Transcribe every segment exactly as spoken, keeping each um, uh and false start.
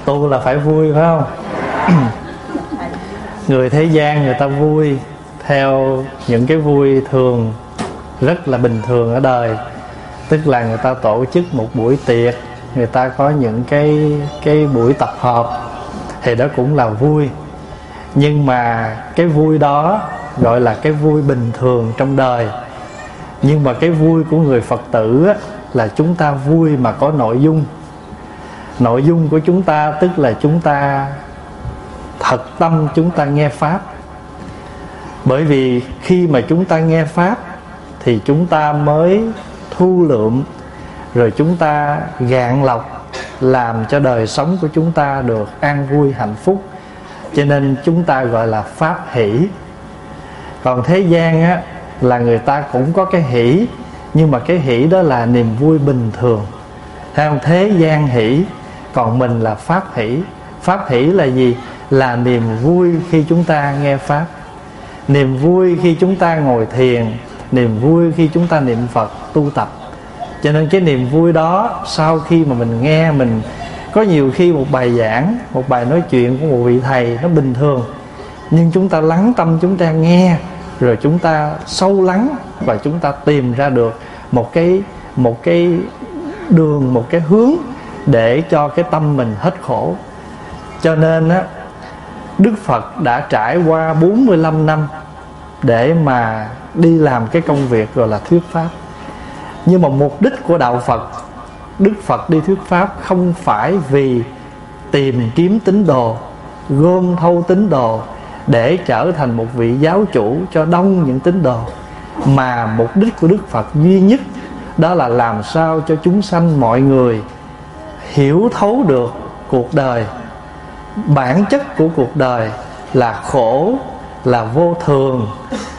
Tu là phải vui phải không? Người thế gian người ta vui theo những cái vui thường, rất là bình thường ở đời. Tức là người ta tổ chức một buổi tiệc, người ta có những cái, cái buổi tập hợp, thì đó cũng là vui. Nhưng mà cái vui đó gọi là cái vui bình thường trong đời. Nhưng mà cái vui của người Phật tử á, là chúng ta vui mà có nội dung. Nội dung của chúng ta tức là chúng ta thật tâm chúng ta nghe Pháp. Bởi vì khi mà chúng ta nghe Pháp thì chúng ta mới thu lượm, rồi chúng ta gạn lọc, làm cho đời sống của chúng ta được an vui hạnh phúc. Cho nên chúng ta gọi là Pháp hỷ. Còn thế gian á, là người ta cũng có cái hỷ, nhưng mà cái hỷ đó là niềm vui bình thường. Thấy không? Thế gian hỷ, còn mình là Pháp hỷ. Pháp hỷ là gì? Là niềm vui khi chúng ta nghe Pháp, niềm vui khi chúng ta ngồi thiền, niềm vui khi chúng ta niệm Phật tu tập. Cho nên cái niềm vui đó, sau khi mà mình nghe, mình có nhiều khi một bài giảng, một bài nói chuyện của một vị thầy nó bình thường, nhưng chúng ta lắng tâm chúng ta nghe, rồi chúng ta sâu lắng, và chúng ta tìm ra được một cái, một cái đường, một cái hướng để cho cái tâm mình hết khổ. Cho nên á, Đức Phật đã trải qua bốn mươi lăm năm để mà đi làm cái công việc gọi là thuyết Pháp. Nhưng mà mục đích của Đạo Phật, Đức Phật đi thuyết Pháp không phải vì tìm kiếm tín đồ, gom thâu tín đồ để trở thành một vị giáo chủ cho đông những tín đồ. Mà mục đích của Đức Phật duy nhất đó là làm sao cho chúng sanh mọi người hiểu thấu được cuộc đời. Bản chất của cuộc đời là khổ, là vô thường,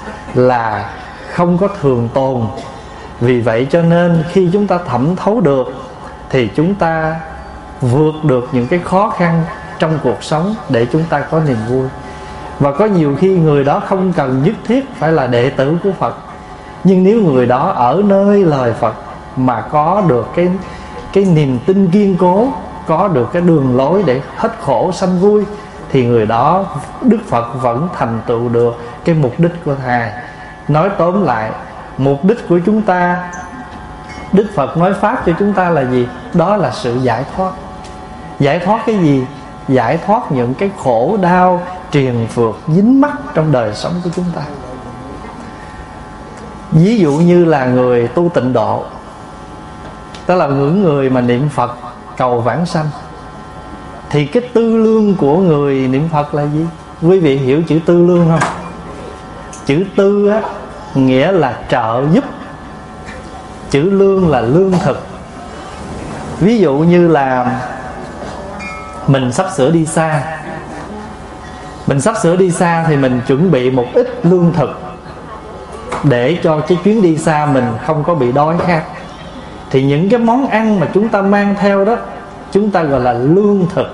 là không có thường tồn. Vì vậy cho nên khi chúng ta thẩm thấu được thì chúng ta vượt được những cái khó khăn trong cuộc sống để chúng ta có niềm vui. Và có nhiều khi người đó không cần nhất thiết phải là đệ tử của Phật, nhưng nếu người đó ở nơi lời Phật mà có được cái, cái niềm tin kiên cố, có được cái đường lối để hết khổ sanh vui, thì người đó Đức Phật vẫn thành tựu được cái mục đích của Thầy. Nói tóm lại, mục đích của chúng ta, Đức Phật nói Pháp cho chúng ta là gì? Đó là sự giải thoát. Giải thoát cái gì? Giải thoát những cái khổ đau triền phược dính mắc trong đời sống của chúng ta. Ví dụ như là người tu tịnh độ, tức là những người mà niệm Phật cầu vãng sanh, thì cái tư lương của người niệm Phật là gì? Quý vị hiểu chữ tư lương không? Chữ tư á, nghĩa là trợ giúp. Chữ lương là lương thực. Ví dụ như là mình sắp sửa đi xa, Mình sắp sửa đi xa thì mình chuẩn bị một ít lương thực để cho cái chuyến đi xa mình không có bị đói khát. Thì những cái món ăn mà chúng ta mang theo đó, chúng ta gọi là lương thực.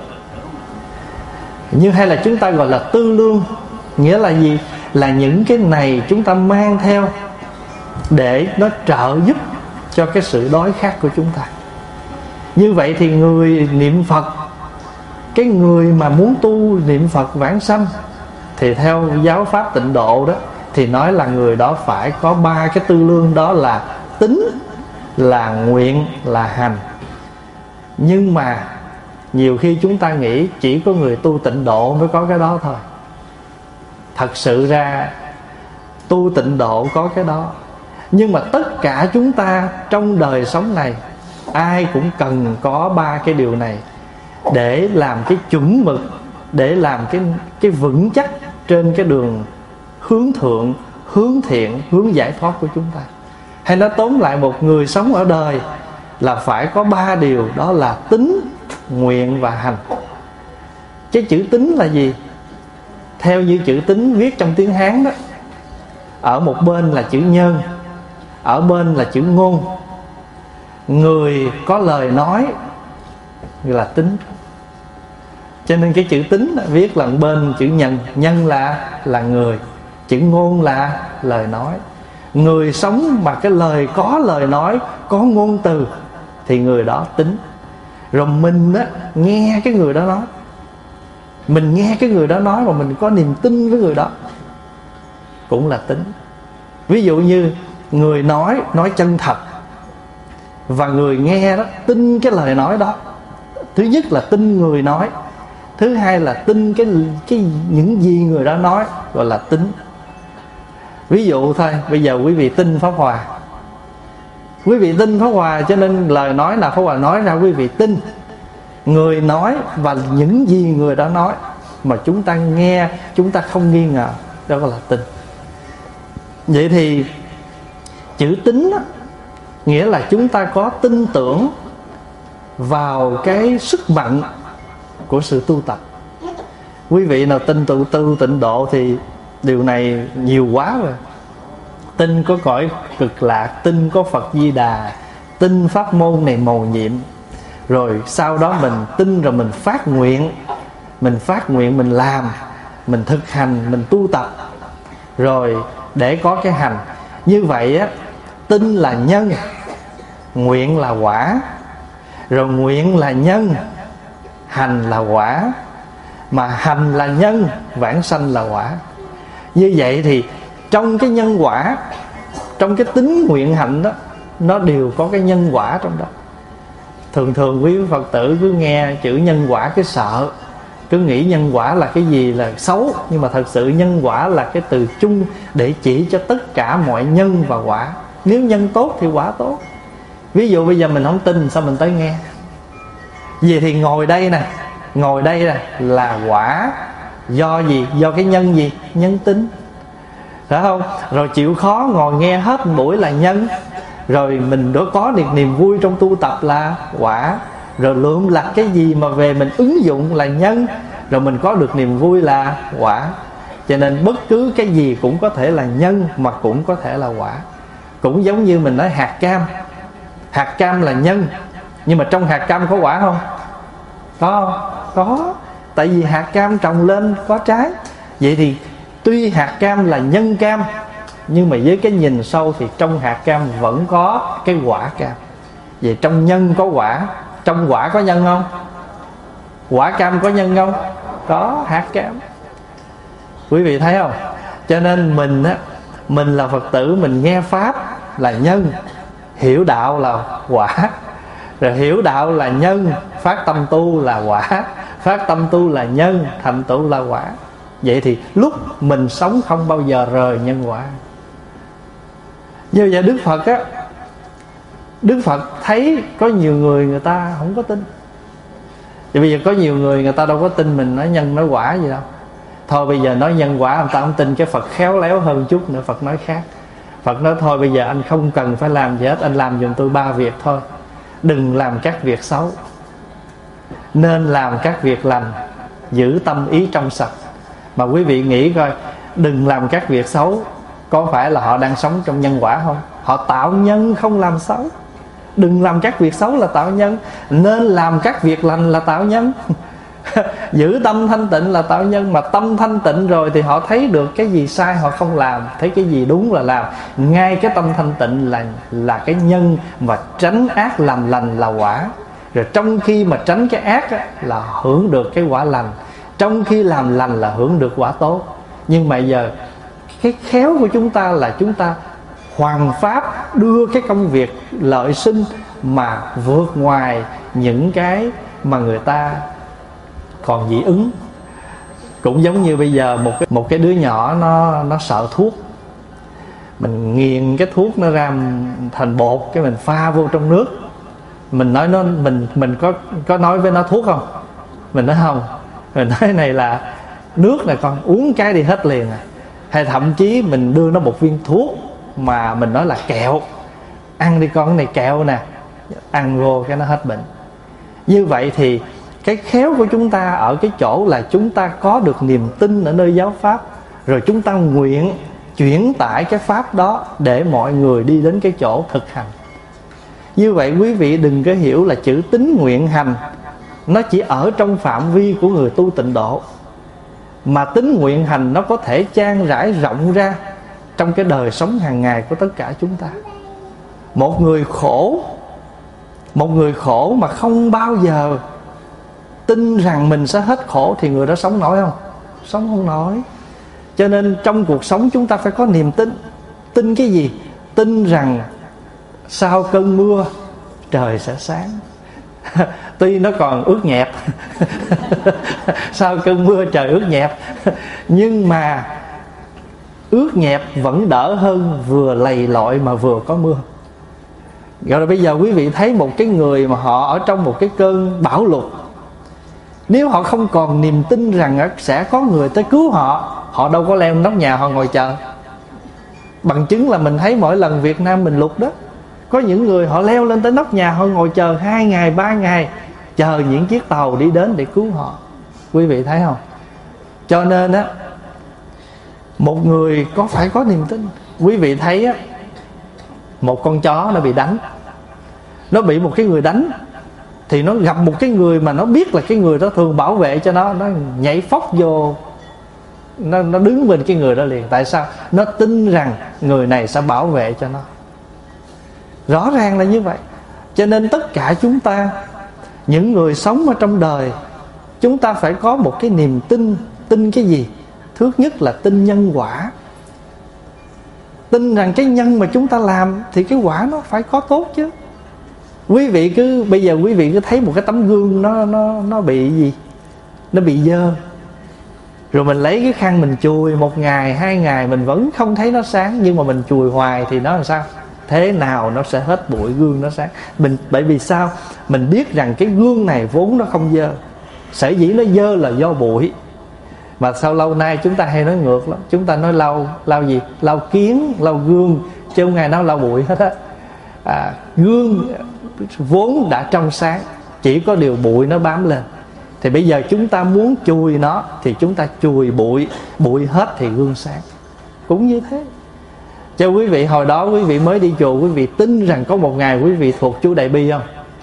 Như hay là chúng ta gọi là tư lương. Nghĩa là gì? Là những cái này chúng ta mang theo để nó trợ giúp cho cái sự đói khát của chúng ta. Như vậy thì người niệm Phật, cái người mà muốn tu niệm Phật vãng sanh, thì theo giáo pháp tịnh độ đó, thì nói là người đó phải có ba cái tư lương, đó là tín, là nguyện, là hành. Nhưng mà nhiều khi chúng ta nghĩ chỉ có người tu tịnh độ mới có cái đó thôi. Thật sự ra tu tịnh độ có cái đó, nhưng mà tất cả chúng ta trong đời sống này ai cũng cần có ba cái điều này để làm cái chuẩn mực, để làm cái, cái vững chắc trên cái đường hướng thượng, hướng thiện, hướng giải thoát của chúng ta. Hay nói tóm lại, một người sống ở đời là phải có ba điều, đó là tín, nguyện và hành. Cái chữ tín là gì? Theo như chữ tín viết trong tiếng Hán đó, ở một bên là chữ nhân, ở bên là chữ ngôn. Người có lời nói là tín. Cho nên cái chữ tín viết là bên chữ nhân. Nhân là là người, chữ ngôn là lời nói. Người sống mà cái lời có lời nói, có ngôn từ, thì người đó tín. Rồi mình á nghe cái người đó nói, mình nghe cái người đó nói mà mình có niềm tin với người đó, cũng là tín. Ví dụ như người nói nói chân thật, và người nghe đó tin cái lời nói đó. Thứ nhất là tin người nói, thứ hai là tin cái, cái những gì người đó nói, gọi là tín. Ví dụ thôi, bây giờ quý vị tin Pháp Hòa, quý vị tin Pháp Hòa cho nên lời nói nào Pháp Hòa nói ra quý vị tin. Người nói và những gì người đó nói mà chúng ta nghe, chúng ta không nghi ngờ, đó gọi là tin. Vậy thì chữ tín đó, nghĩa là chúng ta có tin tưởng vào cái sức mạnh của sự tu tập. Quý vị nào tin tu, tu tịnh độ thì điều này nhiều quá rồi. Tin có cõi cực lạc, tin có Phật Di Đà, tin pháp môn này mầu nhiệm. Rồi sau đó mình tin rồi mình phát nguyện, mình phát nguyện mình làm, mình thực hành, mình tu tập, rồi để có cái hành. Như vậy á, tin là nhân, nguyện là quả. Rồi nguyện là nhân, hành là quả. Mà hành là nhân, vãng sanh là quả. Như vậy thì trong cái nhân quả, trong cái tính nguyện hạnh đó, nó đều có cái nhân quả trong đó. Thường thường quý Phật tử cứ nghe chữ nhân quả cái sợ, cứ nghĩ nhân quả là cái gì là xấu. Nhưng mà thật sự nhân quả là cái từ chung để chỉ cho tất cả mọi nhân và quả. Nếu nhân tốt thì quả tốt. Ví dụ bây giờ mình không tin, sao mình tới nghe? Vậy thì ngồi đây nè, ngồi đây nè là quả. Do gì? Do cái nhân gì? Nhân tính, phải không? Rồi chịu khó ngồi nghe hết buổi là nhân. Rồi mình đã có được niềm vui trong tu tập là quả. Rồi lượm lặt cái gì mà về mình ứng dụng là nhân. Rồi mình có được niềm vui là quả. Cho nên bất cứ cái gì cũng có thể là nhân, mà cũng có thể là quả. Cũng giống như mình nói hạt cam, hạt cam là nhân, nhưng mà trong hạt cam có quả không? Có, có. Tại vì hạt cam trồng lên có trái. Vậy thì tuy hạt cam là nhân cam, nhưng mà với cái nhìn sâu thì trong hạt cam vẫn có cái quả cam. Vậy trong nhân có quả, trong quả có nhân không? Quả cam có nhân không? Có, hạt cam. Quý vị thấy không? Cho nên mình á, mình là Phật tử, mình nghe Pháp là nhân, hiểu đạo là quả. Rồi hiểu đạo là nhân, phát tâm tu là quả, phát tâm tu là nhân, thành tựu là quả. Vậy thì lúc mình sống không bao giờ rời nhân quả. Như vậy Đức Phật á, Đức Phật thấy có nhiều người người ta không có tin. Thì bây giờ có nhiều người người ta đâu có tin mình nói nhân nói quả gì đâu. Thôi bây giờ nói nhân quả người ta không tin, cái Phật khéo léo hơn chút nữa, Phật nói khác. Phật nói thôi bây giờ anh không cần phải làm gì hết, anh làm giùm tôi ba việc thôi. Đừng làm các việc xấu, nên làm các việc lành, giữ tâm ý trong sạch. Mà quý vị nghĩ coi, đừng làm các việc xấu, có phải là họ đang sống trong nhân quả không? Họ tạo nhân không làm xấu. Đừng làm các việc xấu là tạo nhân, nên làm các việc lành là tạo nhân. Giữ tâm thanh tịnh là tạo nhân. Mà tâm thanh tịnh rồi thì họ thấy được cái gì sai họ không làm, thấy cái gì đúng là làm. Ngay cái tâm thanh tịnh là, là cái nhân, mà tránh ác làm lành là quả. Rồi trong khi mà tránh cái ác á, là hưởng được cái quả lành, trong khi làm lành là hưởng được quả tốt. Nhưng mà giờ cái khéo của chúng ta là chúng ta hoàn pháp, đưa cái công việc lợi sinh mà vượt ngoài những cái mà người ta còn dị ứng. Cũng giống như bây giờ một cái, một cái đứa nhỏ nó, nó sợ thuốc. Mình nghiền cái thuốc nó ra thành bột, cái mình pha vô trong nước. Mình nói nó, mình mình có có nói với nó thuốc không? Mình nói không. Mình nói này là nước này con, uống cái đi hết liền à. Hay thậm chí mình đưa nó một viên thuốc mà mình nói là kẹo, ăn đi con, cái này kẹo nè, ăn vô cái nó hết bệnh. Như vậy thì cái khéo của chúng ta ở cái chỗ là chúng ta có được niềm tin ở nơi giáo pháp, rồi chúng ta nguyện chuyển tải cái pháp đó để mọi người đi đến cái chỗ thực hành. Như vậy quý vị đừng có hiểu là chữ tín nguyện hành nó chỉ ở trong phạm vi của người tu tịnh độ, mà tín nguyện hành nó có thể chan rải rộng ra trong cái đời sống hàng ngày của tất cả chúng ta. Một người khổ Một người khổ mà không bao giờ tin rằng mình sẽ hết khổ thì người đó sống nổi không? Sống không nổi. Cho nên trong cuộc sống chúng ta phải có niềm tin. Tin cái gì? Tin rằng sau cơn mưa trời sẽ sáng. Tuy nó còn ướt nhẹp sau cơn mưa trời ướt nhẹp, nhưng mà ướt nhẹp vẫn đỡ hơn vừa lầy lội mà vừa có mưa. Rồi bây giờ quý vị thấy một cái người mà họ ở trong một cái cơn bão lụt, nếu họ không còn niềm tin rằng sẽ có người tới cứu họ, họ đâu có leo nóc nhà họ ngồi chờ. Bằng chứng là mình thấy mỗi lần Việt Nam mình lụt đó, có những người họ leo lên tới nóc nhà, họ ngồi chờ hai ngày, ba ngày, chờ những chiếc tàu đi đến để cứu họ. Quý vị thấy không? Cho nên á, một người có phải có niềm tin. Quý vị thấy á, một con chó nó bị đánh, nó bị một cái người đánh, thì nó gặp một cái người mà nó biết là cái người đó thường bảo vệ cho nó, nó nhảy phóc vô, nó, nó đứng bên cái người đó liền. Tại sao? Nó tin rằng người này sẽ bảo vệ cho nó. Rõ ràng là như vậy. Cho nên tất cả chúng ta, những người sống ở trong đời, chúng ta phải có một cái niềm tin. Tin cái gì? Thứ nhất là tin nhân quả. Tin rằng cái nhân mà chúng ta làm thì cái quả nó phải có tốt chứ. Quý vị cứ, bây giờ quý vị cứ thấy một cái tấm gương nó, nó, nó bị gì? Nó bị dơ, rồi mình lấy cái khăn mình chùi một ngày, hai ngày mình vẫn không thấy nó sáng. Nhưng mà mình chùi hoài thì nó làm sao? Thế nào nó sẽ hết bụi, gương nó sáng. Mình, bởi vì sao? Mình biết rằng cái gương này vốn nó không dơ. Sở dĩ nó dơ là do bụi. Mà sau lâu nay chúng ta hay nói ngược lắm. Chúng ta nói lau, lau gì? Lau kiến, lau gương, chứ không ngày nào lau bụi hết á. à, Gương vốn đã trong sáng, chỉ có điều bụi nó bám lên. Thì bây giờ chúng ta muốn chùi nó thì chúng ta chùi bụi, bụi hết thì gương sáng. Cũng như thế. Cho quý vị, hồi đó quý vị mới đi chùa, quý vị tin rằng có một ngày quý vị thuộc chú Đại Bi không?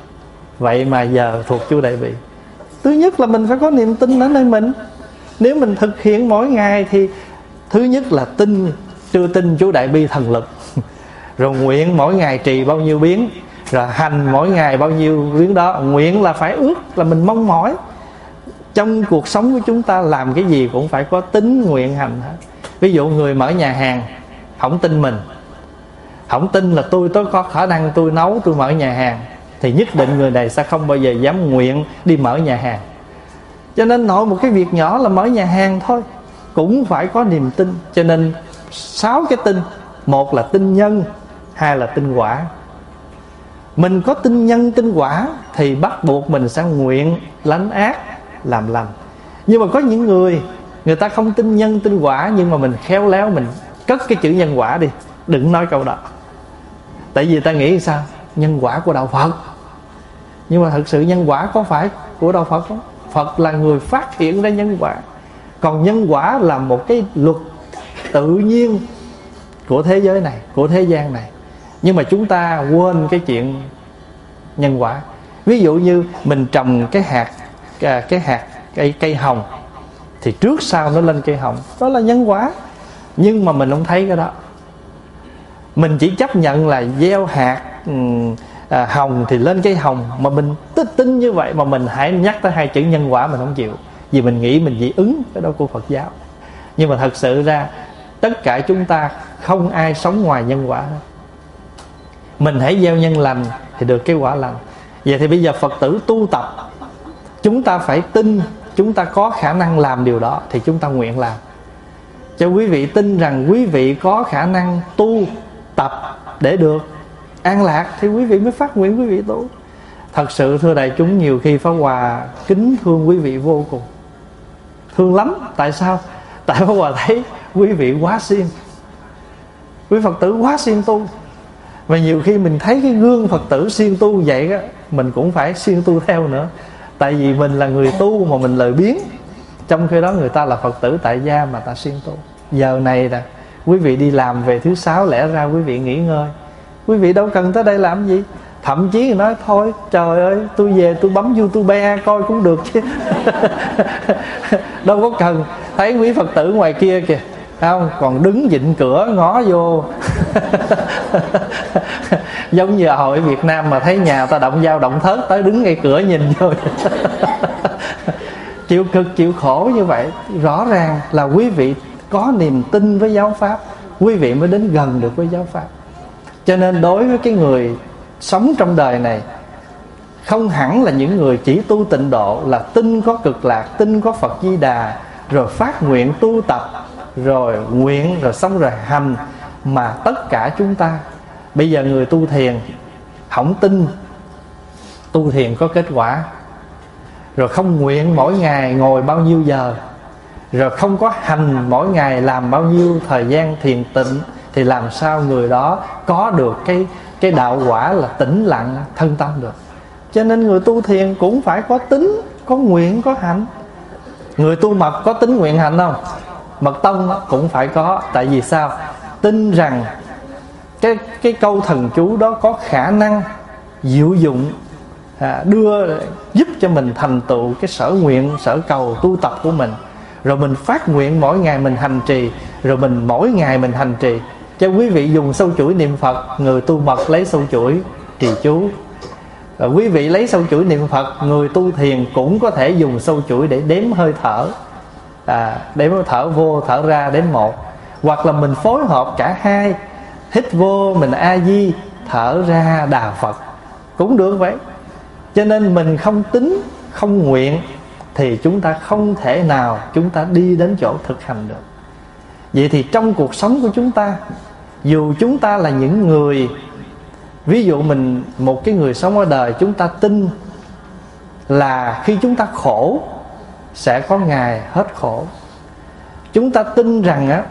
Vậy mà giờ thuộc chú Đại Bi. Thứ nhất là mình phải có niềm tin ở nơi mình. Nếu mình thực hiện mỗi ngày thì thứ nhất là tin, chưa tin chú Đại Bi thần lực. Rồi nguyện mỗi ngày trì bao nhiêu biến, rồi hành mỗi ngày bao nhiêu biến đó. Nguyện là phải ước, là mình mong mỏi. Trong cuộc sống của chúng ta làm cái gì cũng phải có tính nguyện hành hết. Ví dụ người mở nhà hàng, không tin mình, không tin là tôi tôi có khả năng tôi nấu, tôi mở nhà hàng, thì nhất định người này sẽ không bao giờ dám nguyện đi mở nhà hàng. Cho nên nội một cái việc nhỏ là mở nhà hàng thôi cũng phải có niềm tin. Cho nên sáu cái tin. Một là tin nhân, hai là tin quả. Mình có tin nhân tin quả thì bắt buộc mình sẽ nguyện lánh ác làm lành. Nhưng mà có những người, người ta không tin nhân tin quả, nhưng mà mình khéo léo mình cất cái chữ nhân quả đi, đừng nói câu đó. Tại vì ta nghĩ sao? Nhân quả của đạo Phật. Nhưng mà thật sự nhân quả có phải của đạo Phật không? Phật là người phát hiện ra nhân quả. Còn nhân quả là một cái luật tự nhiên của thế giới này, của thế gian này. Nhưng mà chúng ta quên cái chuyện nhân quả. Ví dụ như mình trồng cái hạt Cái hạt cây, cây hồng, thì trước sau nó lên cây hồng, đó là nhân quả. Nhưng mà mình không thấy cái đó. Mình chỉ chấp nhận là gieo hạt um, à, hồng thì lên cây hồng. Mà mình tin, tin như vậy mà mình hãy nhắc tới hai chữ nhân quả mình không chịu. Vì mình nghĩ mình dị ứng cái đó của Phật giáo. Nhưng mà thật sự ra tất cả chúng ta không ai sống ngoài nhân quả hết. Mình hãy gieo nhân lành thì được cái quả lành. Vậy thì bây giờ Phật tử tu tập, chúng ta phải tin chúng ta có khả năng làm điều đó thì chúng ta nguyện làm. Cho quý vị tin rằng quý vị có khả năng tu tập để được an lạc thì quý vị mới phát nguyện quý vị tu. Thật sự thưa đại chúng, nhiều khi Pháp Hòa kính thương quý vị vô cùng, thương lắm. Tại sao? Tại Pháp Hòa thấy quý vị quá siêng, quý Phật tử quá siêng tu. Và nhiều khi mình thấy cái gương Phật tử siêng tu vậy á, mình cũng phải siêng tu theo nữa. Tại vì mình là người tu mà mình lười biếng, trong khi đó người ta là Phật tử tại gia mà ta siêng tu. Giờ này nè, quý vị đi làm về thứ sáu, lẽ ra quý vị nghỉ ngơi, quý vị đâu cần tới đây làm gì. Thậm chí người nói thôi trời ơi, tôi về tôi bấm YouTube coi cũng được chứ. Đâu có cần. Thấy quý Phật tử ngoài kia kìa, không? Còn đứng vịn cửa ngó vô giống như hội Việt Nam mà thấy nhà ta động dao động thớt tới đứng ngay cửa nhìn vô chịu cực chịu khổ như vậy. Rõ ràng là quý vị có niềm tin với giáo pháp, quý vị mới đến gần được với giáo pháp. Cho nên đối với cái người sống trong đời này, không hẳn là những người chỉ tu tịnh độ là tin có cực lạc, tin có Phật Di Đà, rồi phát nguyện tu tập, rồi nguyện, rồi xong rồi hành. Mà tất cả chúng ta, bây giờ người tu thiền không tin tu thiền có kết quả, rồi không nguyện mỗi ngày ngồi bao nhiêu giờ, rồi không có hành mỗi ngày làm bao nhiêu thời gian thiền tịnh, thì làm sao người đó có được cái, cái đạo quả là tĩnh lặng thân tâm được. Cho nên người tu thiền cũng phải có tính, có nguyện, có hành. Người tu mật có tính nguyện hành không? Mật tông cũng phải có. Tại vì sao? Tin rằng cái, cái câu thần chú đó có khả năng diệu dụng, à, đưa giúp cho mình thành tựu cái sở nguyện, sở cầu tu tập của mình. Rồi mình phát nguyện mỗi ngày mình hành trì, rồi mình mỗi ngày mình hành trì. Cho quý vị dùng sâu chuỗi niệm Phật, người tu mật lấy sâu chuỗi trì chú. Rồi quý vị lấy sâu chuỗi niệm Phật, người tu thiền cũng có thể dùng sâu chuỗi để đếm hơi thở, à, đếm hơi thở vô thở ra đếm một. Hoặc là mình phối hợp cả hai, hít vô mình A Di, thở ra Đà Phật cũng được vậy. Cho nên mình không tính, không nguyện thì chúng ta không thể nào chúng ta đi đến chỗ thực hành được. Vậy thì trong cuộc sống của chúng ta, dù chúng ta là những người, ví dụ mình một cái người sống ở đời, chúng ta tin là khi chúng ta khổ sẽ có ngày hết khổ. Chúng ta tin rằng á,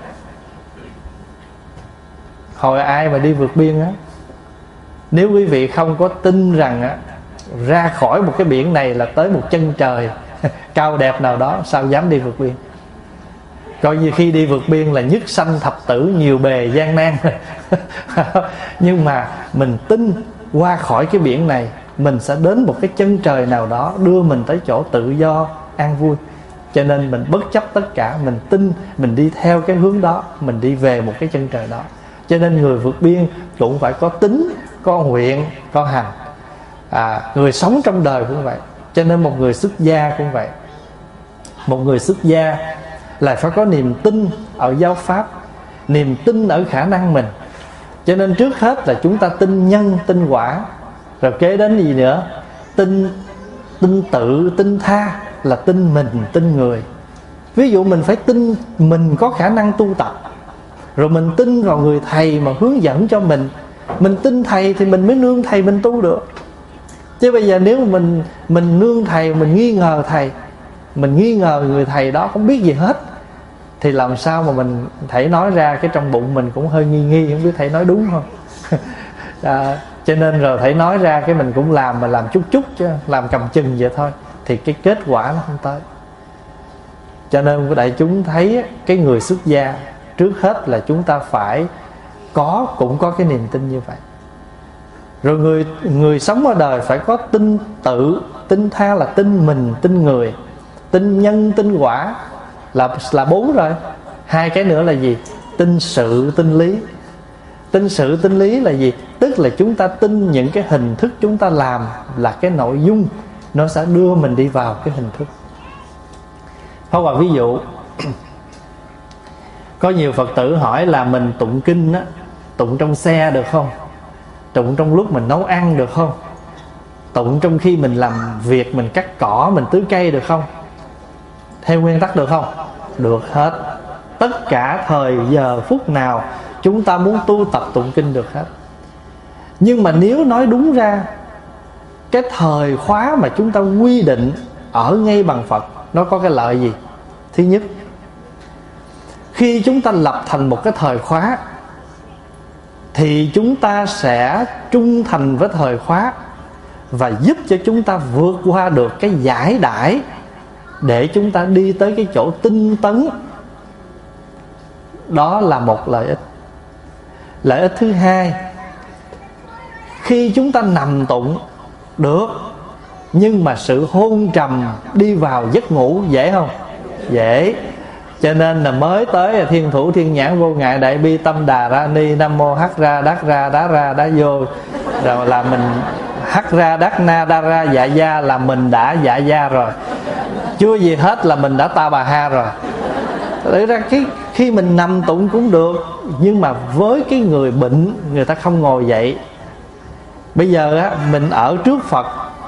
hồi ai mà đi vượt biên á, nếu quý vị không có tin rằng á, ra khỏi một cái biển này là tới một chân trời cao đẹp nào đó, sao dám đi vượt biên? Coi như khi đi vượt biên là nhất sanh thập tử, nhiều bề gian nan. Nhưng mà mình tin qua khỏi cái biển này, mình sẽ đến một cái chân trời nào đó đưa mình tới chỗ tự do, an vui. Cho nên mình bất chấp tất cả, mình tin, mình đi theo cái hướng đó, mình đi về một cái chân trời đó. Cho nên người vượt biên cũng phải có tính, có nguyện, có hành. à, Người sống trong đời cũng vậy. Cho nên một người xuất gia cũng vậy. Một người xuất gia là phải có niềm tin ở giáo pháp, niềm tin ở khả năng mình. Cho nên trước hết là chúng ta tin nhân, tin quả. Rồi kế đến gì nữa? Tin, tin tự, tin tha, là tin mình, tin người. Ví dụ mình phải tin mình có khả năng tu tập, rồi mình tin vào người thầy mà hướng dẫn cho mình. Mình tin thầy thì mình mới nương thầy mình tu được. Chứ bây giờ nếu mình mình nương thầy, mình nghi ngờ thầy, mình nghi ngờ người thầy đó không biết gì hết, thì làm sao mà mình thầy nói ra cái trong bụng mình cũng hơi nghi nghi, không biết thầy nói đúng không. à, Cho nên rồi thầy nói ra cái mình cũng làm, mà làm chút chút chứ, làm cầm chừng vậy thôi, thì cái kết quả nó không tới. Cho nên đại chúng thấy cái người xuất gia, trước hết là chúng ta phải có, cũng có cái niềm tin như vậy. Rồi người, người sống ở đời phải có tin tự, tin tha là tin mình, tin người. Tin nhân, tin quả là, là bốn rồi. Hai cái nữa là gì? Tin sự, tin lý. Tin sự, tin lý là gì? Tức là chúng ta tin những cái hình thức chúng ta làm là cái nội dung, nó sẽ đưa mình đi vào cái hình thức. Hoặc là ví dụ, có nhiều Phật tử hỏi là mình tụng kinh á, tụng trong xe được không? Tụng trong lúc mình nấu ăn được không? Tụng trong khi mình làm việc, mình cắt cỏ, mình tưới cây được không? Theo nguyên tắc được không? Được hết. Tất cả thời giờ phút nào chúng ta muốn tu tập tụng kinh được hết. Nhưng mà nếu nói đúng ra, cái thời khóa mà chúng ta quy định ở ngay bằng Phật, nó có cái lợi gì? Thứ nhất, khi chúng ta lập thành một cái thời khóa thì chúng ta sẽ trung thành với thời khóa, và giúp cho chúng ta vượt qua được cái giải đãi để chúng ta đi tới cái chỗ tinh tấn. Đó là một lợi ích. Lợi ích thứ hai, khi chúng ta nằm tụng được, nhưng mà sự hôn trầm đi vào giấc ngủ dễ không? Dễ. Cho nên là mới tới là thiên thủ thiên nhãn vô ngại đại bi tâm đà ra ni, nam mô hắc ra đắc ra đá ra đá vô, rồi là mình hắc ra đắc na đa ra dạ gia là mình đã dạ gia rồi, chưa gì hết là mình đã ta bà ha rồi. Để ra cái khi mình nằm tụng cũng được, nhưng mà với cái người bệnh người ta không ngồi dậy. Bây giờ á, mình ở trước Phật,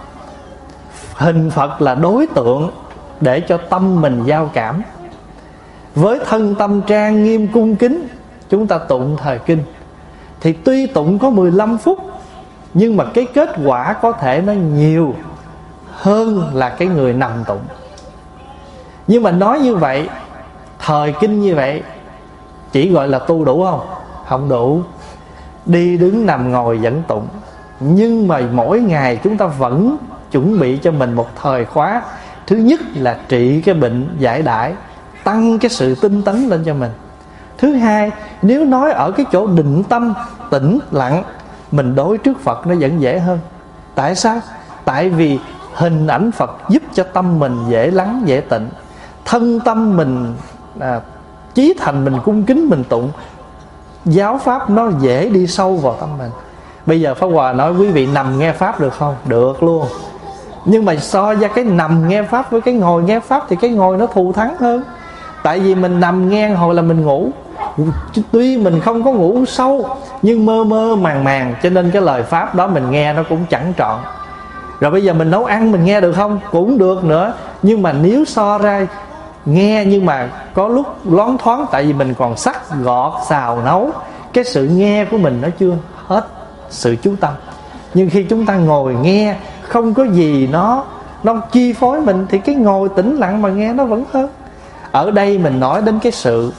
hình Phật là đối tượng để cho tâm mình giao cảm. Với thân tâm trang nghiêm cung kính, chúng ta tụng thời kinh thì tuy tụng có mười lăm phút, nhưng mà cái kết quả có thể nó nhiều hơn là cái người nằm tụng. Nhưng mà nói như vậy, thời kinh như vậy chỉ gọi là tu đủ không? Không đủ. Đi đứng nằm ngồi vẫn tụng, nhưng mà mỗi ngày chúng ta vẫn chuẩn bị cho mình một thời khóa. Thứ nhất là trị cái bệnh giải đãi, tăng cái sự tinh tấn lên cho mình. Thứ hai, nếu nói ở cái chỗ định tâm, tĩnh lặng, mình đối trước Phật nó vẫn dễ hơn. Tại sao? Tại vì hình ảnh Phật giúp cho tâm mình dễ lắng, dễ tịnh. Thân tâm mình à, chí thành mình cung kính mình tụng, giáo pháp nó dễ đi sâu vào tâm mình. Bây giờ Pháp Hòa nói quý vị nằm nghe pháp được không? Được luôn. Nhưng mà so ra cái nằm nghe pháp với cái ngồi nghe pháp thì cái ngồi nó thù thắng hơn. Tại vì mình nằm nghe hồi là mình ngủ, tuy mình không có ngủ sâu nhưng mơ mơ màng màng, cho nên cái lời pháp đó mình nghe nó cũng chẳng trọn. Rồi bây giờ mình nấu ăn mình nghe được không? Cũng được nữa. Nhưng mà nếu so ra nghe nhưng mà có lúc loáng thoáng, tại vì mình còn sắc gọt xào nấu, cái sự nghe của mình nó chưa hết sự chú tâm. Nhưng khi chúng ta ngồi nghe không có gì nó nó chi phối mình, thì cái ngồi tĩnh lặng mà nghe nó vẫn hơn. Ở đây mình nói đến cái sự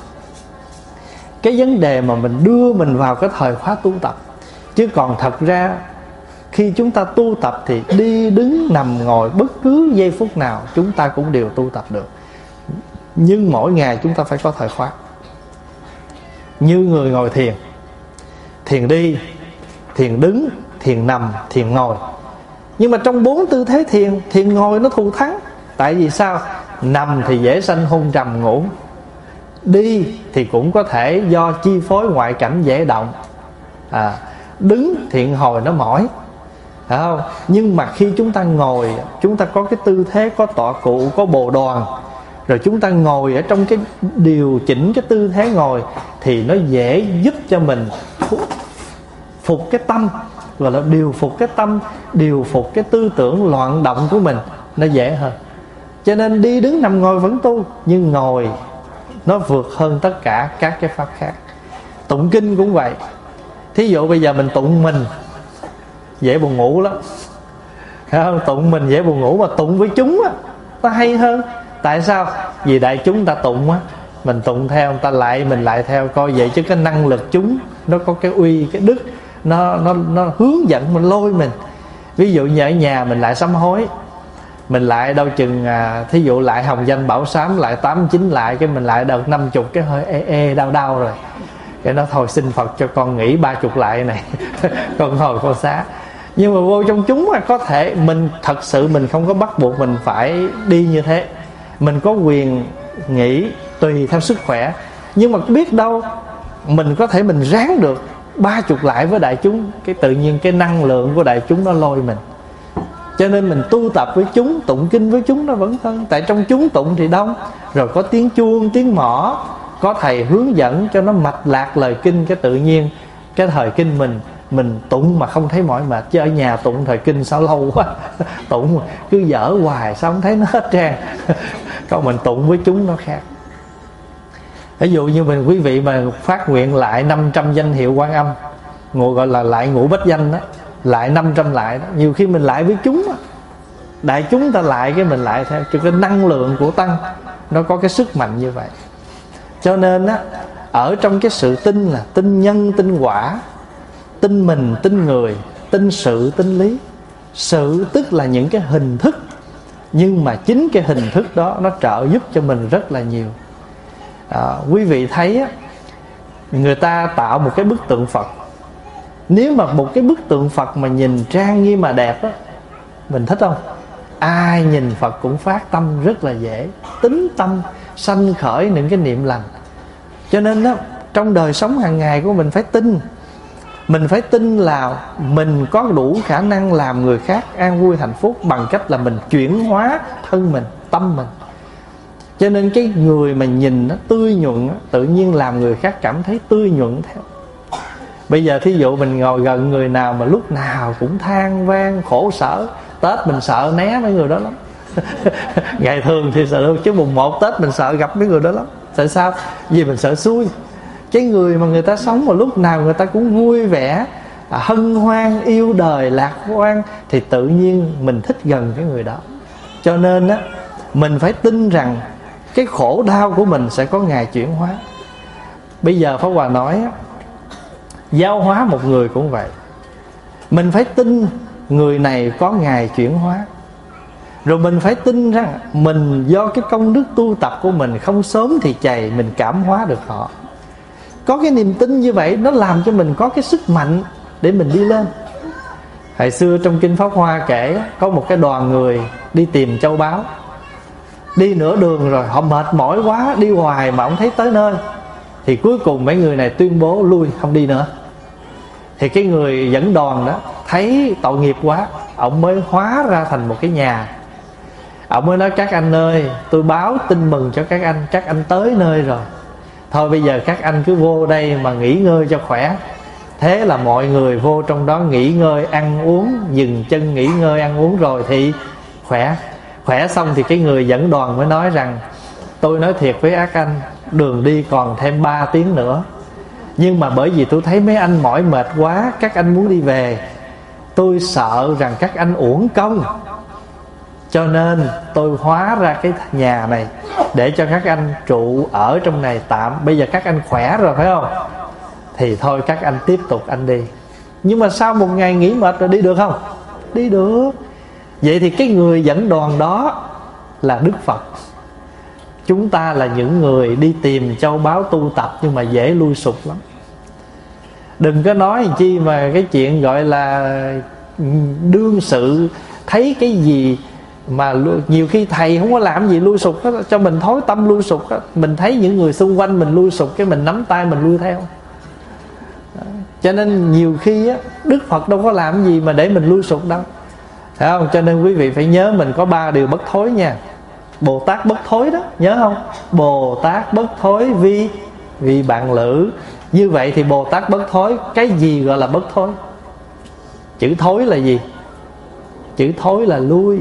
cái vấn đề mà mình đưa mình vào cái thời khóa tu tập. Chứ còn thật ra khi chúng ta tu tập thì đi đứng nằm ngồi bất cứ giây phút nào chúng ta cũng đều tu tập được. Nhưng mỗi ngày chúng ta phải có thời khóa. Như người ngồi thiền, thiền đi, thiền đứng, thiền nằm, thiền ngồi. Nhưng mà trong bốn tư thế thiền, thiền ngồi nó thù thắng. Tại vì sao? Nằm thì dễ sanh hôn trầm ngủ, đi thì cũng có thể do chi phối ngoại cảnh dễ động, à, đứng thiện hồi nó mỏi, phải không? Nhưng mà khi chúng ta ngồi, chúng ta có cái tư thế, có tọa cụ, có bồ đoàn, rồi chúng ta ngồi ở trong cái điều chỉnh cái tư thế ngồi, thì nó dễ giúp cho mình phục cái tâm, gọi là điều phục cái tâm, điều phục cái tư tưởng loạn động của mình, nó dễ hơn. Cho nên đi đứng nằm ngồi vẫn tu, nhưng ngồi nó vượt hơn tất cả các cái pháp khác. Tụng kinh cũng vậy. Thí dụ bây giờ mình tụng mình dễ buồn ngủ lắm, thấy không? Tụng mình dễ buồn ngủ, mà tụng với chúng á nó hay hơn. Tại sao? Vì đại chúng ta tụng á, mình tụng theo, người ta lại mình lại theo, coi vậy chứ cái năng lực chúng nó có cái uy, cái đức, nó nó nó hướng dẫn mình, lôi mình. Ví dụ như ở nhà mình lại sám hối, mình lại đâu chừng à, thí dụ lại hồng danh bảo sám lại tám chín lại, cái mình lại đợt năm chục cái hơi ê ê đau đau rồi, cái nó thôi xin Phật cho con nghỉ ba chục lại này con hồi con xá. Nhưng mà vô trong chúng mà có thể mình thật sự mình không có bắt buộc mình phải đi như thế, mình có quyền nghỉ tùy theo sức khỏe. Nhưng mà biết đâu mình có thể mình ráng được ba chục lại với đại chúng, cái tự nhiên cái năng lượng của đại chúng nó lôi mình. Cho nên mình tu tập với chúng, tụng kinh với chúng nó vẫn hơn. Tại trong chúng tụng thì đông, rồi có tiếng chuông, tiếng mõ, có thầy hướng dẫn cho nó mạch lạc lời kinh, cái tự nhiên cái thời kinh mình mình tụng mà không thấy mỏi mệt. Chứ ở nhà tụng thời kinh sao lâu quá tụng cứ dở hoài sao không thấy nó hết trơn còn mình tụng với chúng nó khác. Ví dụ như mình quý vị mà phát nguyện lại năm trăm danh hiệu Quan Âm, ngồi gọi là lại ngũ bách danh đó, lại năm trăm lại đó, nhiều khi mình lại với chúng đó. Đại chúng ta lại cái mình lại theo, cho cái năng lượng của tăng nó có cái sức mạnh như vậy. Cho nên á, ở trong cái sự tin là tin nhân, tin quả, tin mình, tin người, tin sự, tin lý. Sự tức là những cái hình thức, nhưng mà chính cái hình thức đó nó trợ giúp cho mình rất là nhiều. à, Quý vị thấy á, người ta tạo một cái bức tượng Phật. Nếu mà một cái bức tượng Phật mà nhìn trang nghiêm mà đẹp á, mình thích không? Ai nhìn Phật cũng phát tâm rất là dễ. Tính tâm sanh khởi những cái niệm lành. Cho nên đó, trong đời sống hàng ngày của mình phải tin. Mình phải tin là mình có đủ khả năng làm người khác an vui hạnh phúc bằng cách là mình chuyển hóa thân mình, tâm mình. Cho nên cái người mà nhìn nó tươi nhuận, tự nhiên làm người khác cảm thấy tươi nhuận theo. Bây giờ thí dụ mình ngồi gần người nào mà lúc nào cũng than vang khổ sở, Tết mình sợ né mấy người đó lắm. Ngày thường thì sợ đâu, chứ mùng một Tết mình sợ gặp mấy người đó lắm. Tại sao? Vì mình sợ xui. Cái người mà người ta sống mà lúc nào người ta cũng vui vẻ, hân hoan, yêu đời, lạc quan, thì tự nhiên mình thích gần cái người đó. Cho nên á, mình phải tin rằng cái khổ đau của mình sẽ có ngày chuyển hóa. Bây giờ Pháp Hòa nói á, giáo hóa một người cũng vậy. Mình phải tin người này có ngày chuyển hóa. Rồi mình phải tin rằng mình do cái công đức tu tập của mình không sớm thì chày, mình cảm hóa được họ. Có cái niềm tin như vậy, nó làm cho mình có cái sức mạnh để mình đi lên. Hồi xưa trong Kinh Pháp Hoa kể, có một cái đoàn người đi tìm châu báu. Đi nửa đường rồi, họ mệt mỏi quá, đi hoài mà không thấy tới nơi. Thì cuối cùng mấy người này tuyên bố lui, không đi nữa. Thì cái người dẫn đoàn đó thấy tội nghiệp quá, ông mới hóa ra thành một cái nhà. Ông mới nói: các anh ơi, tôi báo tin mừng cho các anh, các anh tới nơi rồi. Thôi bây giờ các anh cứ vô đây mà nghỉ ngơi cho khỏe. Thế là mọi người vô trong đó nghỉ ngơi, ăn uống, dừng chân nghỉ ngơi, ăn uống rồi thì khỏe. Khỏe xong thì cái người dẫn đoàn mới nói rằng: tôi nói thiệt với các anh, đường đi còn thêm ba tiếng nữa. Nhưng mà bởi vì tôi thấy mấy anh mỏi mệt quá, các anh muốn đi về, tôi sợ rằng các anh uổng công, cho nên tôi hóa ra cái nhà này để cho các anh trụ ở trong này tạm. Bây giờ các anh khỏe rồi phải không? Thì thôi các anh tiếp tục anh đi. Nhưng mà sau một ngày nghỉ mệt rồi đi được không? Đi được. Vậy thì cái người dẫn đoàn đó là Đức Phật. Chúng ta là những người đi tìm châu báu tu tập, nhưng mà dễ lui sụp lắm. Đừng có nói chi mà cái chuyện gọi là đương sự, thấy cái gì mà nhiều khi thầy không có làm gì lui sụp hết, cho mình thối tâm lui sụp hết. Mình thấy những người xung quanh mình lui sụp, cái mình nắm tay mình lui theo. Cho nên nhiều khi á, Đức Phật đâu có làm gì mà để mình lui sụp đâu, phải không? Cho nên quý vị phải nhớ mình có ba điều bất thối nha. Bồ Tát bất thối đó, nhớ không? Bồ Tát bất thối vì vì bạn lữ. Như vậy thì Bồ Tát bất thối, cái gì gọi là bất thối? Chữ thối là gì? Chữ thối là lui.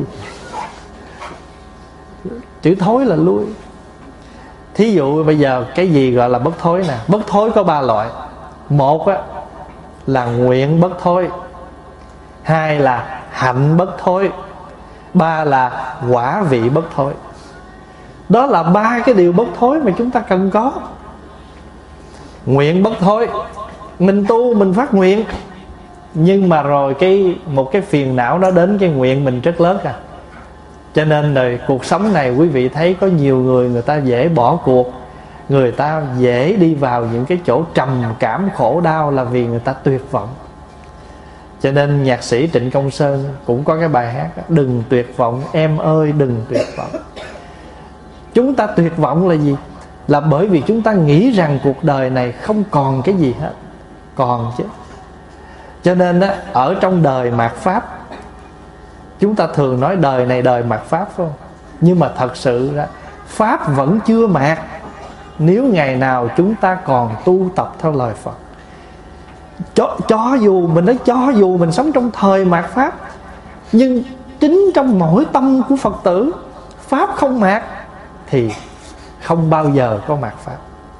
Chữ thối là lui. Thí dụ bây giờ cái gì gọi là bất thối nè? Bất thối có ba loại. Một á, là nguyện bất thối. Hai là hạnh bất thối. Ba là quả vị bất thối. Đó là ba cái điều bất thối mà chúng ta cần có. Nguyện bất thối, mình tu mình phát nguyện, nhưng mà rồi cái một cái phiền não nó đến cái nguyện mình rất lớn à. Cho nên rồi cuộc sống này quý vị thấy có nhiều người, người ta dễ bỏ cuộc, người ta dễ đi vào những cái chỗ trầm cảm khổ đau là vì người ta tuyệt vọng. Cho nên nhạc sĩ Trịnh Công Sơn cũng có cái bài hát: đừng tuyệt vọng em ơi, đừng tuyệt vọng. Chúng ta tuyệt vọng là gì? Là bởi vì chúng ta nghĩ rằng cuộc đời này không còn cái gì hết. Còn chứ. Cho nên á, ở trong đời mạt Pháp, chúng ta thường nói đời này đời mạt Pháp phải không? Nhưng mà thật sự đó, Pháp vẫn chưa mạt nếu ngày nào chúng ta còn tu tập theo lời Phật. Cho, cho dù mình nói cho dù mình sống trong thời mạt Pháp, nhưng chính trong mỗi tâm của Phật tử, Pháp không mạt thì không bao giờ có mạt Pháp.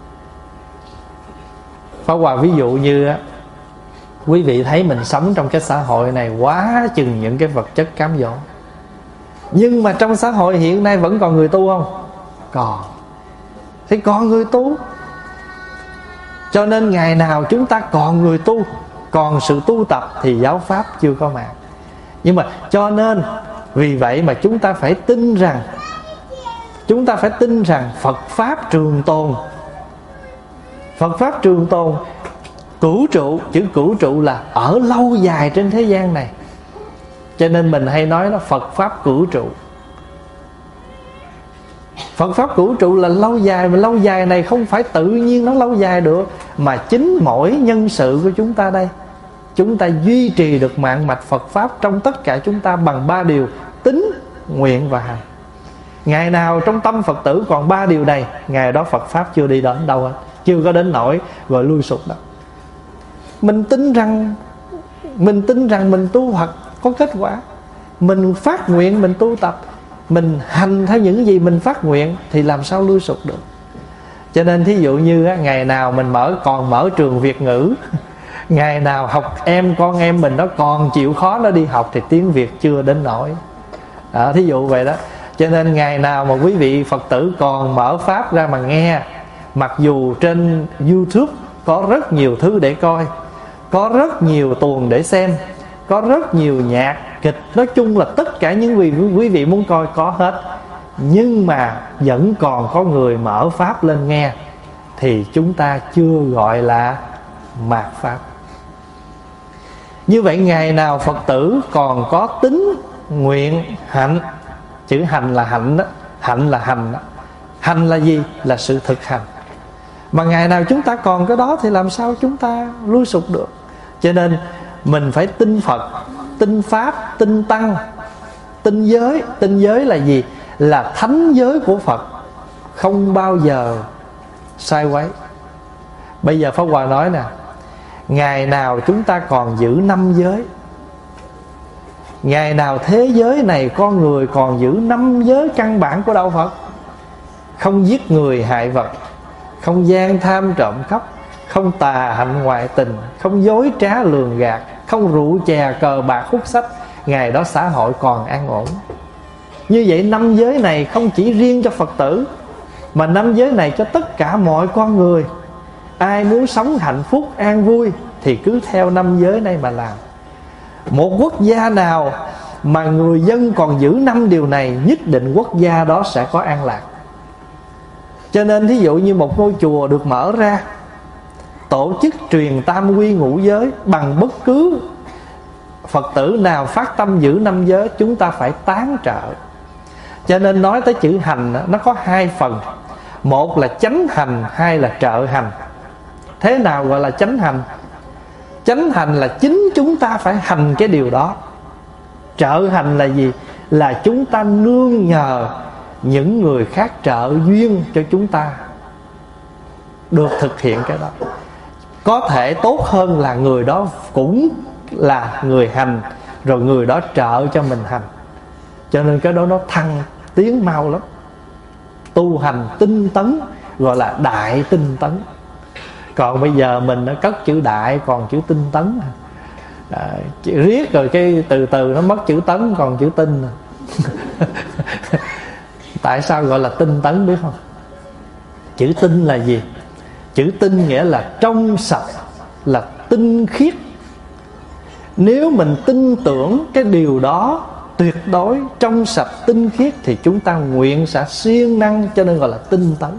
Pháp Hòa ví dụ như á, quý vị thấy mình sống trong cái xã hội này quá chừng những cái vật chất cám dỗ, nhưng mà trong xã hội hiện nay vẫn còn người tu không? Còn. Thì còn người tu. Cho nên ngày nào chúng ta còn người tu, còn sự tu tập thì giáo pháp chưa có mạt. Nhưng mà cho nên vì vậy mà chúng ta phải tin rằng Chúng ta phải tin rằng Phật Pháp trường tồn. Phật Pháp trường tồn, cửu trụ. Chữ cửu trụ là ở lâu dài trên thế gian này. Cho nên mình hay nói là Phật Pháp cửu trụ. Phật Pháp vũ trụ là lâu dài, mà lâu dài này không phải tự nhiên nó lâu dài được, mà chính mỗi nhân sự của chúng ta đây, chúng ta duy trì được mạng mạch Phật Pháp trong tất cả chúng ta bằng ba điều: tín, nguyện và hành. Ngày nào trong tâm Phật tử còn ba điều này, ngày đó Phật Pháp chưa đi đến đâu hết, chưa có đến nỗi gọi lui sụp đâu. Mình tin rằng Mình tin rằng mình tu Phật có kết quả, mình phát nguyện mình tu tập, mình hành theo những gì mình phát nguyện, thì làm sao lui sụp được. Cho nên thí dụ như á, ngày nào mình mở còn mở trường Việt ngữ, ngày nào học em con em mình nó còn chịu khó nó đi học, thì tiếng Việt chưa đến nỗi. À, thí dụ vậy đó. Cho nên ngày nào mà quý vị Phật tử còn mở Pháp ra mà nghe, mặc dù trên YouTube có rất nhiều thứ để coi, có rất nhiều tuồng để xem, có rất nhiều nhạc kịch, nói chung là tất cả những gì quý vị muốn coi có hết, nhưng mà vẫn còn có người mở Pháp lên nghe, thì chúng ta chưa gọi là mạt Pháp. Như vậy ngày nào Phật tử còn có tín, nguyện, hạnh. Chữ hành là hạnh đó, hạnh là hành đó. Hành là gì? Là sự thực hành. Mà ngày nào chúng ta còn cái đó thì làm sao chúng ta lui sụp được. Cho nên mình phải tin Phật, tin Pháp, tin Tăng, tin giới. Tin giới là gì? Là thánh giới của Phật, không bao giờ sai quấy. Bây giờ Pháp Hòa nói nè, ngày nào chúng ta còn giữ năm giới, ngày nào thế giới này con người còn giữ năm giới căn bản của đạo Phật: không giết người hại vật, không gian tham trộm cắp, không tà hạnh ngoại tình, không dối trá lường gạt, không rượu chè cờ bạc hút sách, ngày đó xã hội còn an ổn. Như vậy năm giới này không chỉ riêng cho Phật tử, mà năm giới này cho tất cả mọi con người. Ai muốn sống hạnh phúc an vui thì cứ theo năm giới này mà làm. Một quốc gia nào mà người dân còn giữ năm điều này, nhất định quốc gia đó sẽ có an lạc. Cho nên thí dụ như một ngôi chùa được mở ra, tổ chức truyền tam quy ngũ giới, bằng bất cứ Phật tử nào phát tâm giữ năm giới, chúng ta phải tán trợ. Cho nên nói tới chữ hành, nó có hai phần: một là chánh hành, hai là trợ hành. Thế nào gọi là chánh hành? Chánh hành là chính chúng ta phải hành cái điều đó. Trợ hành là gì? Là chúng ta nương nhờ những người khác trợ duyên cho chúng ta được thực hiện cái đó. Có thể tốt hơn là người đó cũng là người hành, rồi người đó trợ cho mình hành. Cho nên cái đó nó thăng tiến mau lắm. Tu hành tinh tấn gọi là đại tinh tấn. Còn bây giờ mình nó cất chữ đại còn chữ tinh tấn à, riết rồi cái từ từ nó mất chữ tấn còn chữ tinh. Tại sao gọi là tinh tấn biết không? Chữ tinh là gì? Chữ tinh nghĩa là trong sạch, là tinh khiết. Nếu mình tin tưởng cái điều đó tuyệt đối trong sạch tinh khiết, thì chúng ta nguyện sẽ siêng năng, cho nên gọi là tinh tấn.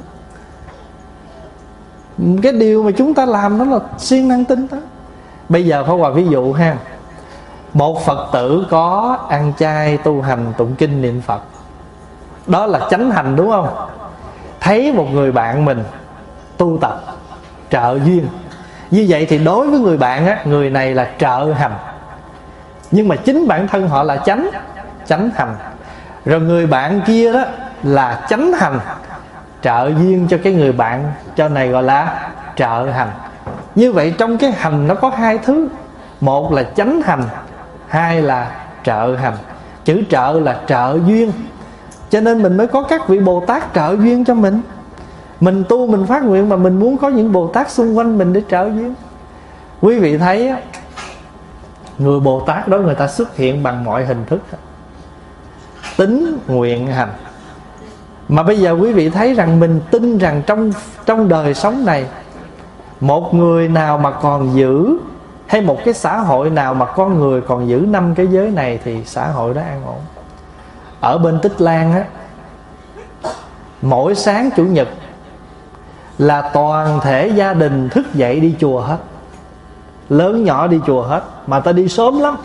Cái điều mà chúng ta làm đó là siêng năng tinh tấn. Bây giờ Pháp Hòa ví dụ ha, một Phật tử có ăn chay, tu hành, tụng kinh, niệm Phật, đó là chánh hành đúng không? Thấy một người bạn mình tu tập, trợ duyên, như vậy thì đối với người bạn á, người này là trợ hành, nhưng mà chính bản thân họ là chánh chánh hành. Rồi người bạn kia đó là chánh hành, trợ duyên cho cái người bạn cho này gọi là trợ hành. Như vậy trong cái hành nó có hai thứ: một là chánh hành, hai là trợ hành. Chữ trợ là trợ duyên. Cho nên mình mới có các vị Bồ Tát trợ duyên cho mình. Mình tu mình phát nguyện mà mình muốn có những Bồ Tát xung quanh mình để trợ duyên. Quý vị thấy người Bồ Tát đó người ta xuất hiện bằng mọi hình thức: tín, nguyện, hành. Mà bây giờ quý vị thấy rằng mình tin rằng trong, trong đời sống này, một người nào mà còn giữ, hay một cái xã hội nào mà con người còn giữ năm cái giới này, thì xã hội đó an ổn. Ở bên Tích Lan á, mỗi sáng Chủ nhật là toàn thể gia đình thức dậy đi chùa hết, lớn nhỏ đi chùa hết. Mà ta đi sớm lắm,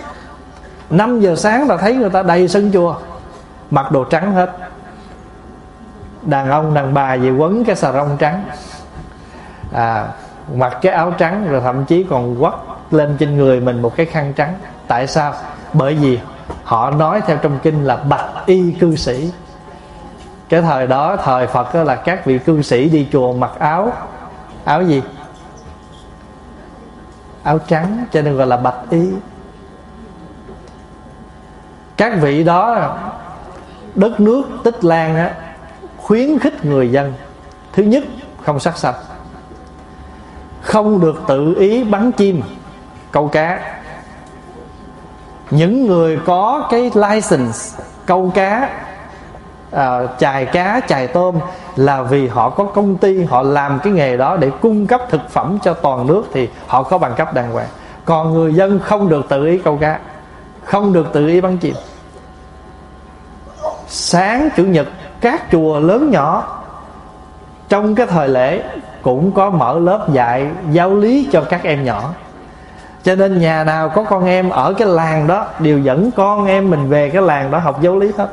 năm giờ sáng ta thấy người ta đầy sân chùa, mặc đồ trắng hết. đàn ông đàn bà gì quấn cái xà rông trắng, à, mặc cái áo trắng, rồi thậm chí còn quất lên trên người mình một cái khăn trắng. Tại sao? Bởi vì họ nói theo trong kinh là bạch y cư sĩ. Cái thời đó, thời Phật đó, là các vị cư sĩ đi chùa mặc áo áo gì? Áo trắng, cho nên gọi là bạch y. Các vị đó, đất nước Tích Lan á, khuyến khích người dân: thứ nhất, không sát sanh, không được tự ý bắn chim, câu cá. Những người có cái license câu cá, à, chài cá, chài tôm là vì họ có công ty, họ làm cái nghề đó để cung cấp thực phẩm cho toàn nước, thì họ có bằng cấp đàng hoàng. Còn người dân không được tự ý câu cá, không được tự ý bắn chim. Sáng Chủ nhật, các chùa lớn nhỏ trong cái thời lễ cũng có mở lớp dạy giáo lý cho các em nhỏ. Cho nên nhà nào có con em ở cái làng đó đều dẫn con em mình về cái làng đó học giáo lý hết.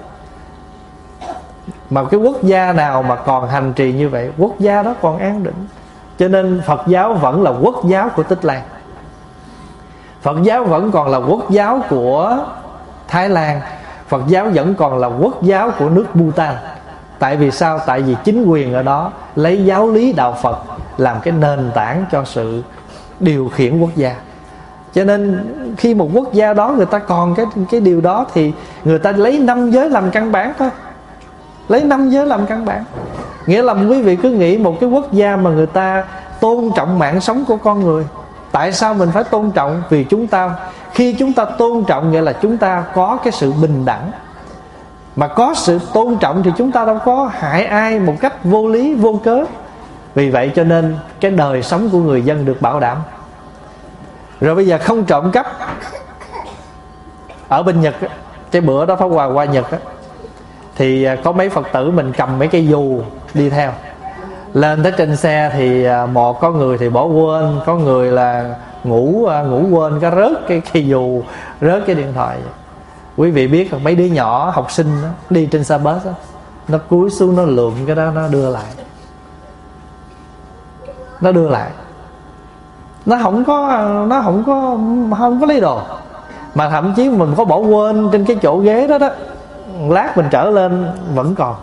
Mà cái quốc gia nào mà còn hành trì như vậy, quốc gia đó còn an định. Cho nên Phật giáo vẫn là quốc giáo của Tích Lan, Phật giáo vẫn còn là quốc giáo của Thái Lan, Phật giáo vẫn còn là quốc giáo của nước Bhutan. Tại vì sao? Tại vì chính quyền ở đó lấy giáo lý đạo Phật làm cái nền tảng cho sự điều khiển quốc gia. Cho nên khi một quốc gia đó người ta còn cái, cái điều đó, thì người ta lấy năm giới làm căn bản thôi. Lấy năm giới làm căn bản. Nghĩa là quý vị cứ nghĩ một cái quốc gia mà người ta tôn trọng mạng sống của con người. Tại sao mình phải tôn trọng? Vì chúng ta, khi chúng ta tôn trọng nghĩa là chúng ta có cái sự bình đẳng. Mà có sự tôn trọng thì chúng ta đâu có hại ai một cách vô lý, vô cớ. Vì vậy cho nên cái đời sống của người dân được bảo đảm. Rồi bây giờ không trộm cắp. Ở bên Nhật, cái bữa đó Pháp Hòa qua Nhật á, thì có mấy Phật tử mình cầm mấy cây dù đi theo. Lên tới trên xe thì một có người thì bỏ quên, có người là ngủ ngủ quên cái rớt cái cây dù, rớt cái điện thoại. Quý vị biết là mấy đứa nhỏ học sinh đó, đi trên xe bus đó, nó cúi xuống nó lượm cái đó, nó đưa lại. Nó đưa lại. Nó không có Nó không có Không có lấy đồ. Mà thậm chí mình có bỏ quên trên cái chỗ ghế đó đó, lát mình trở lên vẫn còn.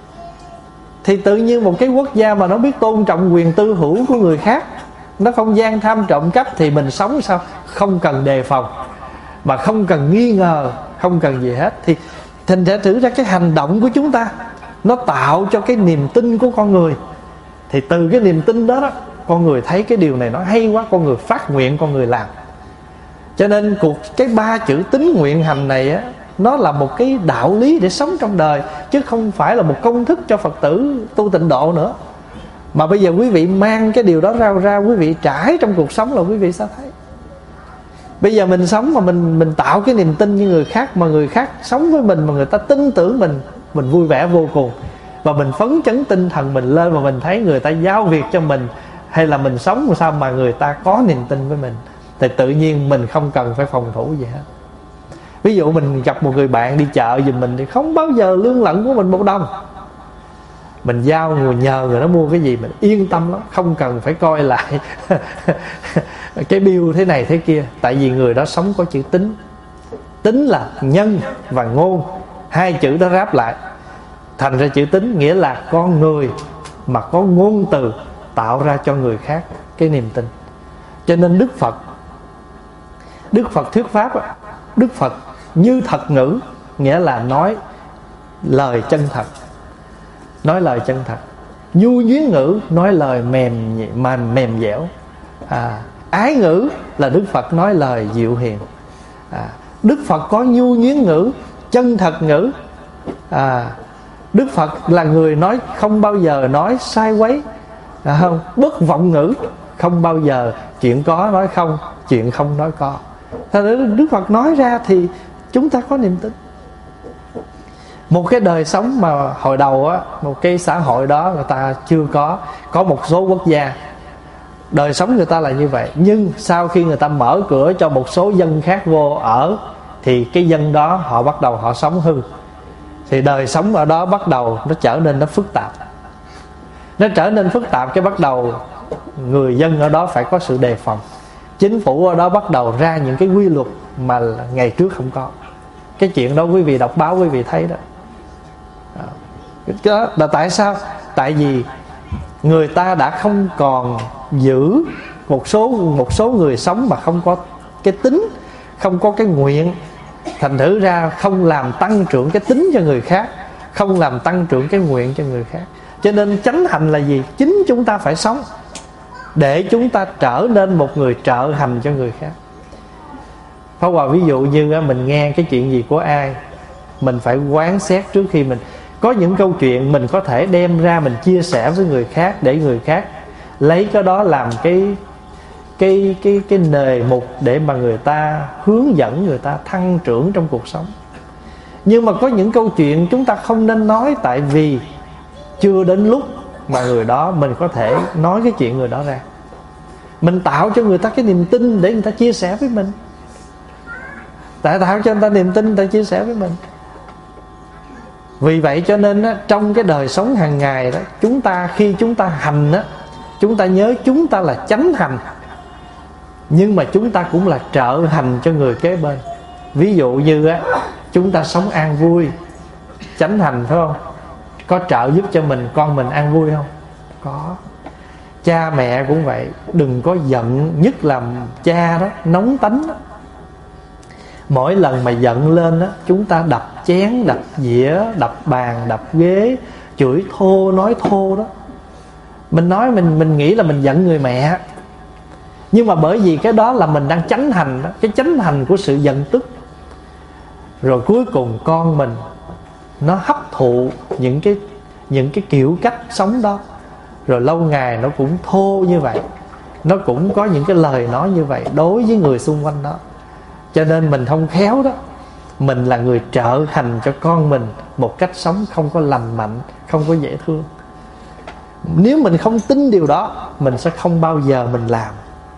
Thì tự nhiên một cái quốc gia mà nó biết tôn trọng quyền tư hữu của người khác, nó không gian tham trộm cắp, thì mình sống sao? Không cần đề phòng, mà không cần nghi ngờ, không cần gì hết. Thì thành ra thử ra cái hành động của chúng ta nó tạo cho cái niềm tin của con người. Thì từ cái niềm tin đó, đó con người thấy cái điều này nó hay quá, con người phát nguyện, con người làm. Cho nên cuộc cái ba chữ tín nguyện hành này á, nó là một cái đạo lý để sống trong đời, chứ không phải là một công thức cho Phật tử tu tịnh độ nữa. Mà bây giờ quý vị mang cái điều đó ra ra quý vị trải trong cuộc sống là quý vị sẽ thấy. Bây giờ mình sống mà mình mình tạo cái niềm tin như người khác, mà người khác sống với mình mà người ta tin tưởng mình, mình vui vẻ vô cùng. Và mình phấn chấn tinh thần mình lên, và mình thấy người ta giao việc cho mình, hay là mình sống làm sao mà người ta có niềm tin với mình, thì tự nhiên mình không cần phải phòng thủ gì hết. Ví dụ mình gặp một người bạn đi chợ giùm mình, thì không bao giờ lương lận của mình một đồng. Mình giao người, nhờ người đó mua cái gì mình yên tâm lắm, không cần phải coi lại cái bill thế này thế kia. Tại vì người đó sống có chữ tín. Tín là nhân và ngôn, hai chữ đó ráp lại thành ra chữ tín, nghĩa là con người mà có ngôn từ tạo ra cho người khác cái niềm tin. Cho nên Đức Phật Đức Phật thuyết pháp, Đức Phật như thật ngữ, nghĩa là nói lời chân thật, nói lời chân thật. Nhu nhuyến ngữ, nói lời mềm mà mềm dẻo. à, Ái ngữ là Đức Phật nói lời dịu hiền. à, Đức Phật có nhu nhuyến ngữ, chân thật ngữ. à, Đức Phật là người nói không bao giờ nói sai quấy, à, không bất vọng ngữ, không bao giờ chuyện có nói không, chuyện không nói có. Thật ra Đức Phật nói ra thì chúng ta có niềm tin. Một cái đời sống mà hồi đầu á, một cái xã hội đó người ta chưa có. Có một số quốc gia đời sống người ta là như vậy, nhưng sau khi người ta mở cửa cho một số dân khác vô ở, thì cái dân đó họ bắt đầu họ sống hư. thì đời sống ở đó bắt đầu nó trở nên nó phức tạp. Nó trở nên phức tạp cái bắt đầu người dân ở đó phải có sự đề phòng. Chính phủ ở đó bắt đầu ra những cái quy luật mà ngày trước không có. Cái chuyện đó quý vị đọc báo quý vị thấy đó. Đó là tại sao? Tại vì người ta đã không còn giữ một số một số người sống mà không có cái tính, không có cái nguyện, thành thử ra không làm tăng trưởng cái tính cho người khác, không làm tăng trưởng cái nguyện cho người khác. Cho nên chánh hành là gì? Chính chúng ta phải sống để chúng ta trở nên một người trợ hành cho người khác. Pháp Hòa ví dụ như mình nghe cái chuyện gì của ai, mình phải quán xét trước khi mình. Có những câu chuyện mình có thể đem ra mình chia sẻ với người khác, để người khác lấy cái đó làm cái cái cái cái nề mục để mà người ta hướng dẫn người ta thăng trưởng trong cuộc sống. Nhưng mà có những câu chuyện chúng ta không nên nói, tại vì chưa đến lúc mà người đó mình có thể nói cái chuyện người đó ra. Mình tạo cho người ta cái niềm tin để người ta chia sẻ với mình. Tại tạo cho người ta niềm tin, người ta chia sẻ với mình. Vì vậy cho nên á, trong cái đời sống hàng ngày đó, chúng ta khi chúng ta hành á, chúng ta nhớ chúng ta là chánh hành, nhưng mà chúng ta cũng là trợ hành cho người kế bên. Ví dụ như á, chúng ta sống an vui, chánh hành phải không? Có trợ giúp cho mình, con mình an vui không? Có. Cha mẹ cũng vậy. Đừng có giận, nhất là cha đó, nóng tánh đó. Mỗi lần mà giận lên đó, chúng ta đập chén, đập dĩa, đập bàn, đập ghế, chửi thô, nói thô đó. Mình nói mình mình nghĩ là mình giận người mẹ, nhưng mà bởi vì cái đó là mình đang chánh hành đó, cái chánh hành của sự giận tức. Rồi cuối cùng con mình nó hấp thụ những cái những cái kiểu cách sống đó, rồi lâu ngày nó cũng thô như vậy, nó cũng có những cái lời nói như vậy đối với người xung quanh đó. Cho nên mình không khéo đó, mình là người trợ hành cho con mình một cách sống không có lành mạnh, không có dễ thương. Nếu mình không tin điều đó, mình sẽ không bao giờ mình làm.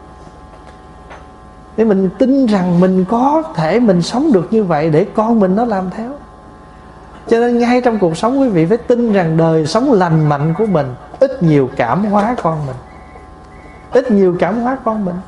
Để mình tin rằng mình có thể mình sống được như vậy để con mình nó làm theo. Cho nên ngay trong cuộc sống quý vị phải tin rằng đời sống lành mạnh của mình ít nhiều cảm hóa con mình, ít nhiều cảm hóa con mình.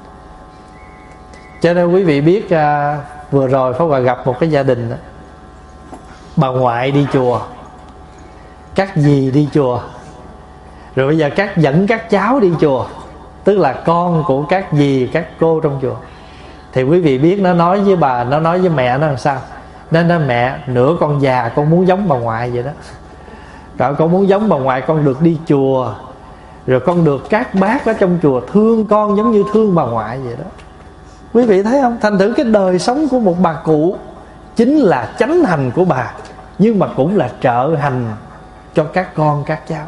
Cho nên quý vị biết à, vừa rồi Pháp Hòa gặp một cái gia đình đó, bà ngoại đi chùa, các dì đi chùa, rồi bây giờ các dẫn các cháu đi chùa, tức là con của các dì các cô trong chùa. Thì quý vị biết nó nói với bà, nó nói với mẹ nó làm sao? Nó nói mẹ, nửa con già con muốn giống bà ngoại vậy đó. Rồi con muốn giống bà ngoại, con được đi chùa, rồi con được các bác ở trong chùa thương con giống như thương bà ngoại vậy đó. Quý vị thấy không? Thành thử cái đời sống của một bà cụ chính là chánh hành của bà, nhưng mà cũng là trợ hành cho các con các cháu.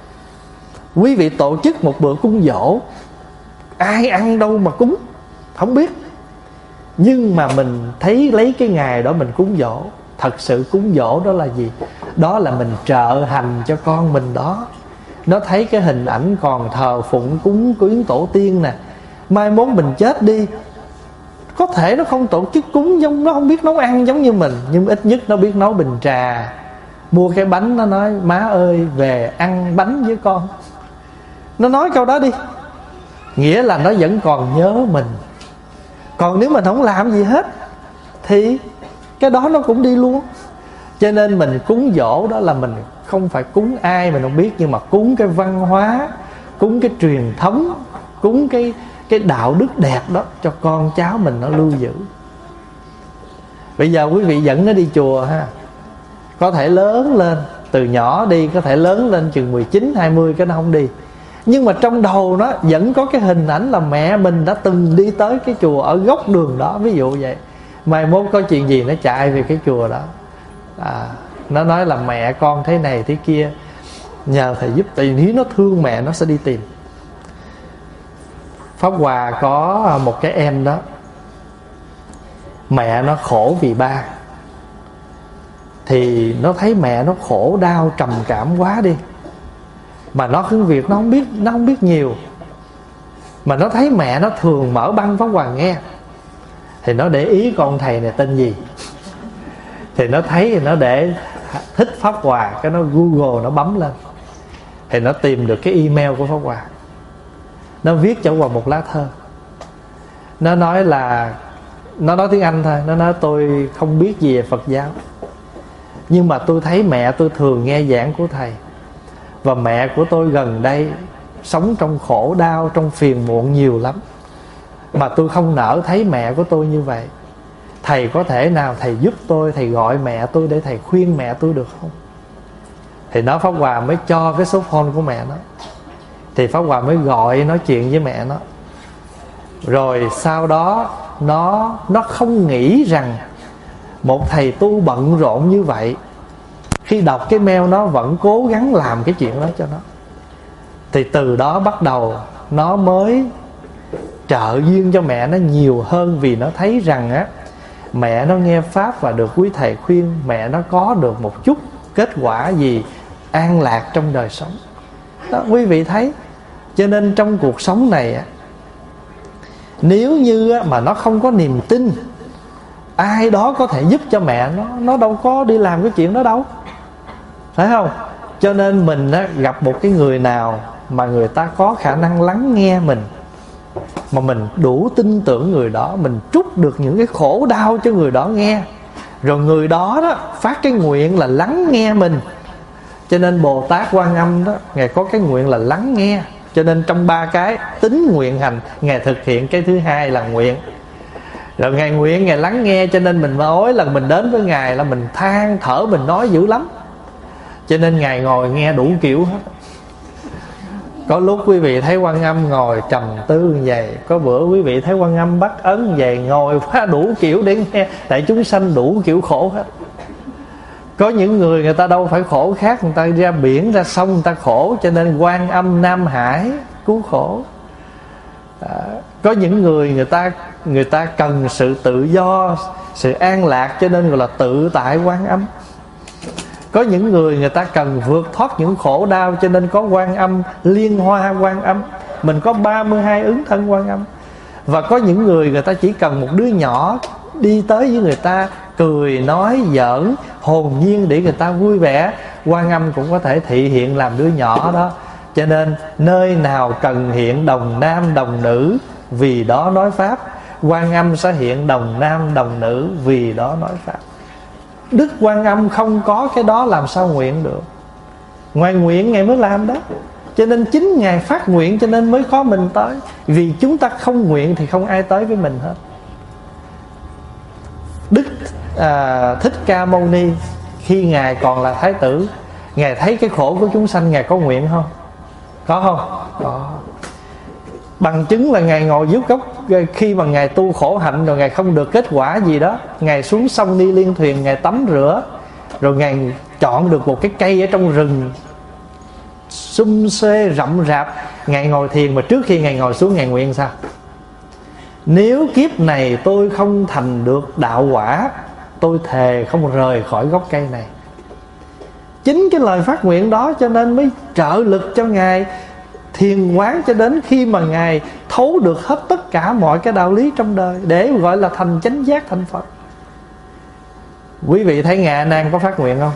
Quý vị tổ chức một bữa cúng giỗ, ai ăn đâu mà cúng, không biết. Nhưng mà mình thấy lấy cái ngày đó mình cúng giỗ. Thật sự cúng giỗ đó là gì? Đó là mình trợ hành cho con mình đó. Nó thấy cái hình ảnh còn thờ phụng cúng quyến tổ tiên nè, mai mốt mình chết đi, có thể nó không tổ chức cúng giống, nó không biết nấu ăn giống như mình, nhưng ít nhất nó biết nấu bình trà, mua cái bánh, nó nói má ơi về ăn bánh với con. Nó nói câu đó đi, nghĩa là nó vẫn còn nhớ mình. Còn nếu mình không làm gì hết thì cái đó nó cũng đi luôn. Cho nên mình cúng giỗ đó là mình không phải cúng ai mình không biết, nhưng mà cúng cái văn hóa, cúng cái truyền thống, cúng cái cái đạo đức đẹp đó cho con cháu mình nó lưu giữ. Bây giờ quý vị dẫn nó đi chùa ha, có thể lớn lên, từ nhỏ đi, có thể lớn lên chừng mười chín, hai mươi cái nó không đi, nhưng mà trong đầu nó vẫn có cái hình ảnh là mẹ mình đã từng đi tới cái chùa ở góc đường đó, ví dụ vậy. Mai mốt có chuyện gì nó chạy về cái chùa đó, à, nó nói là mẹ con thế này thế kia, nhờ thầy giúp. Tại vì nếu nó thương mẹ nó sẽ đi tìm. Pháp Hòa có một cái em đó, mẹ nó khổ vì ba, thì nó thấy mẹ nó khổ đau trầm cảm quá đi, mà nó cứ việc nó không biết, nó không biết nhiều, mà nó thấy mẹ nó thường mở băng Pháp Hòa nghe, thì nó để ý con thầy này tên gì. Thì nó thấy thì nó để thích Pháp Hòa, cái nó Google nó bấm lên thì nó tìm được cái email của Pháp Hòa. Nó viết cho Hòa một lá thơ. Nó nói là, nó nói tiếng Anh thôi. Nó nói tôi không biết gì về Phật giáo, nhưng mà tôi thấy mẹ tôi thường nghe giảng của thầy, và mẹ của tôi gần đây sống trong khổ đau, trong phiền muộn nhiều lắm, mà tôi không nỡ thấy mẹ của tôi như vậy. Thầy có thể nào thầy giúp tôi, thầy gọi mẹ tôi để thầy khuyên mẹ tôi được không? Thì nó Pháp Hòa mới cho cái số phone của mẹ nó. Thì Pháp Hòa mới gọi nói chuyện với mẹ nó. Rồi sau đó Nó nó không nghĩ rằng một thầy tu bận rộn như vậy, khi đọc cái mail nó vẫn cố gắng làm cái chuyện đó cho nó. Thì từ đó bắt đầu nó mới trợ duyên cho mẹ nó nhiều hơn. Vì nó thấy rằng á, mẹ nó nghe Pháp và được quý thầy khuyên, mẹ nó có được một chút kết quả gì an lạc trong đời sống đó, quý vị thấy. Cho nên trong cuộc sống này á, nếu như á, mà nó không có niềm tin ai đó có thể giúp cho mẹ nó, nó đâu có đi làm cái chuyện đó đâu, phải không? Cho nên mình á, gặp một cái người nào mà người ta có khả năng lắng nghe mình, mà mình đủ tin tưởng người đó, mình trút được những cái khổ đau cho người đó nghe, rồi người đó đó phát cái nguyện là lắng nghe mình. Cho nên Bồ Tát Quan Âm đó, Ngài có cái nguyện là lắng nghe. Cho nên trong ba cái tín nguyện hành, Ngài thực hiện cái thứ hai là nguyện. Rồi Ngài nguyện, Ngài lắng nghe. Cho nên mình mỗi lần mình đến với Ngài là mình than thở, mình nói dữ lắm. Cho nên Ngài ngồi nghe đủ kiểu hết. Có lúc quý vị thấy Quan Âm ngồi trầm tư như vậy, có bữa quý vị thấy Quan Âm bắt ấn như vậy, ngồi quá đủ kiểu để nghe. Tại chúng sanh đủ kiểu khổ hết. Có những người người ta đâu phải khổ khác, người ta ra biển ra sông người ta khổ. Cho nên Quan Âm Nam Hải cứu khổ. à, Có những người người ta người ta cần sự tự do, sự an lạc, cho nên gọi là tự tại Quan Âm. Có những người người ta cần vượt thoát những khổ đau, cho nên có Quan Âm Liên Hoa Quan Âm. Mình có ba mươi hai ứng thân Quan Âm. Và có những người người ta chỉ cần một đứa nhỏ đi tới với người ta, cười nói giỡn hồn nhiên để người ta vui vẻ, Quan Âm cũng có thể thị hiện làm đứa nhỏ đó. Cho nên nơi nào cần hiện đồng nam đồng nữ, vì đó nói Pháp, Quan Âm sẽ hiện đồng nam đồng nữ, vì đó nói Pháp. Đức Quan Âm không có cái đó làm sao nguyện được. Ngoài nguyện Ngài mới làm đó. Cho nên chính Ngài phát nguyện, cho nên mới có mình tới. Vì chúng ta không nguyện thì không ai tới với mình hết. Đức à, Thích Ca Mâu Ni khi Ngài còn là Thái tử, Ngài thấy cái khổ của chúng sanh, Ngài có nguyện không? Có không? Có. Bằng chứng là Ngài ngồi dưới gốc, khi mà Ngài tu khổ hạnh rồi Ngài không được kết quả gì đó, Ngài xuống sông Ni Liên Thuyền, Ngài tắm rửa, rồi Ngài chọn được một cái cây ở trong rừng sum xuê rậm rạp, Ngài ngồi thiền. Mà trước khi Ngài ngồi xuống, Ngài nguyện sao? Nếu kiếp này tôi không thành được đạo quả, tôi thề không rời khỏi gốc cây này. Chính cái lời phát nguyện đó cho nên mới trợ lực cho Ngài thiền quán, cho đến khi mà Ngài thấu được hết tất cả mọi cái đạo lý trong đời, để gọi là thành chánh giác, thành Phật. Quý vị thấy Ngài A Nan có phát nguyện không?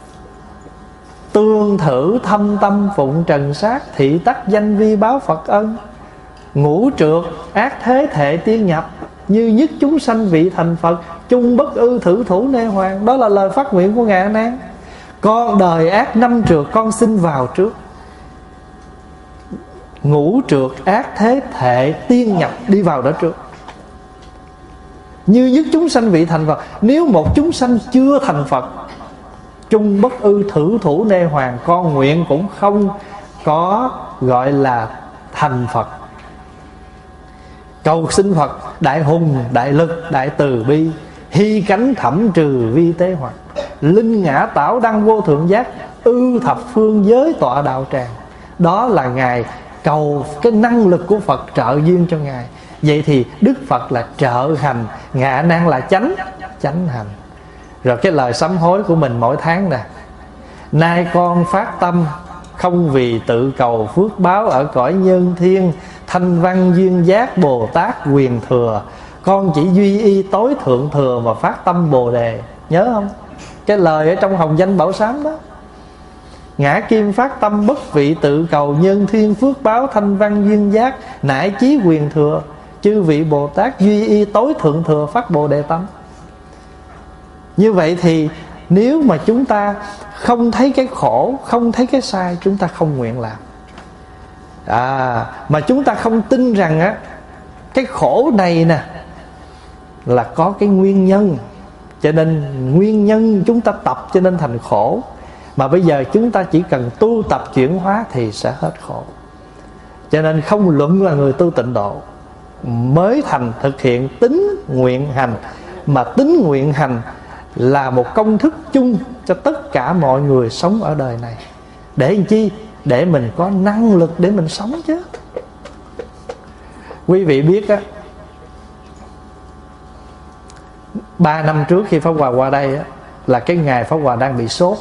Tương thử thâm tâm phụng trần sát, thị tắc danh vi báo Phật ân, ngũ trượt ác thế thệ tiên nhập, như nhất chúng sanh vị thành Phật, chung bất ư thử thủ nê hoàng. Đó là lời phát nguyện của Ngài A Nan. Con đời ác năm trượt, con xin vào trước. Ngũ trượt ác thế thệ tiên nhập, đi vào đó trước. Như nhất chúng sanh vị thành Phật. Nếu một chúng sanh chưa thành Phật, chung bất ư thử thủ nê hoàng, con nguyện cũng không có gọi là thành Phật. Cầu xin Phật đại hùng, đại lực, đại từ bi, hy cánh thẩm trừ vi tế hoặc, linh ngã tảo đăng vô thượng giác, ư thập phương giới tọa đạo tràng. Đó là Ngài cầu cái năng lực của Phật trợ duyên cho Ngài. Vậy thì Đức Phật là trợ hành, Ngài A Nan là chánh chánh hành. Rồi cái lời sám hối của mình mỗi tháng nè: nay con phát tâm không vì tự cầu phước báo ở cõi nhân thiên, thanh văn duyên giác Bồ Tát quyền thừa, con chỉ duy y tối thượng thừa mà phát tâm Bồ đề. Nhớ không? cái lời ở trong Hồng Danh Bảo Sám đó. Ngã kim phát tâm bất vị tự cầu, nhân thiên phước báo thanh văn duyên giác, nải chí quyền thừa, chư vị Bồ Tát duy y tối thượng thừa phát Bồ Đề tâm. Như vậy thì nếu mà chúng ta không thấy cái khổ, không thấy cái sai, chúng ta không nguyện làm. À, mà chúng ta không tin rằng á, cái khổ này nè là có cái nguyên nhân, cho nên nguyên nhân chúng ta tập cho nên thành khổ. Mà bây giờ chúng ta chỉ cần tu tập chuyển hóa thì sẽ hết khổ. Cho nên không luận là người tu tịnh độ mới thành thực hiện tín nguyện hành, mà tín nguyện hành là một công thức chung cho tất cả mọi người sống ở đời này. Để làm chi? Để mình có năng lực để mình sống chứ. Quý vị biết á, ba năm trước khi Pháp Hòa qua đây á, là cái ngày Pháp Hòa đang bị sốt.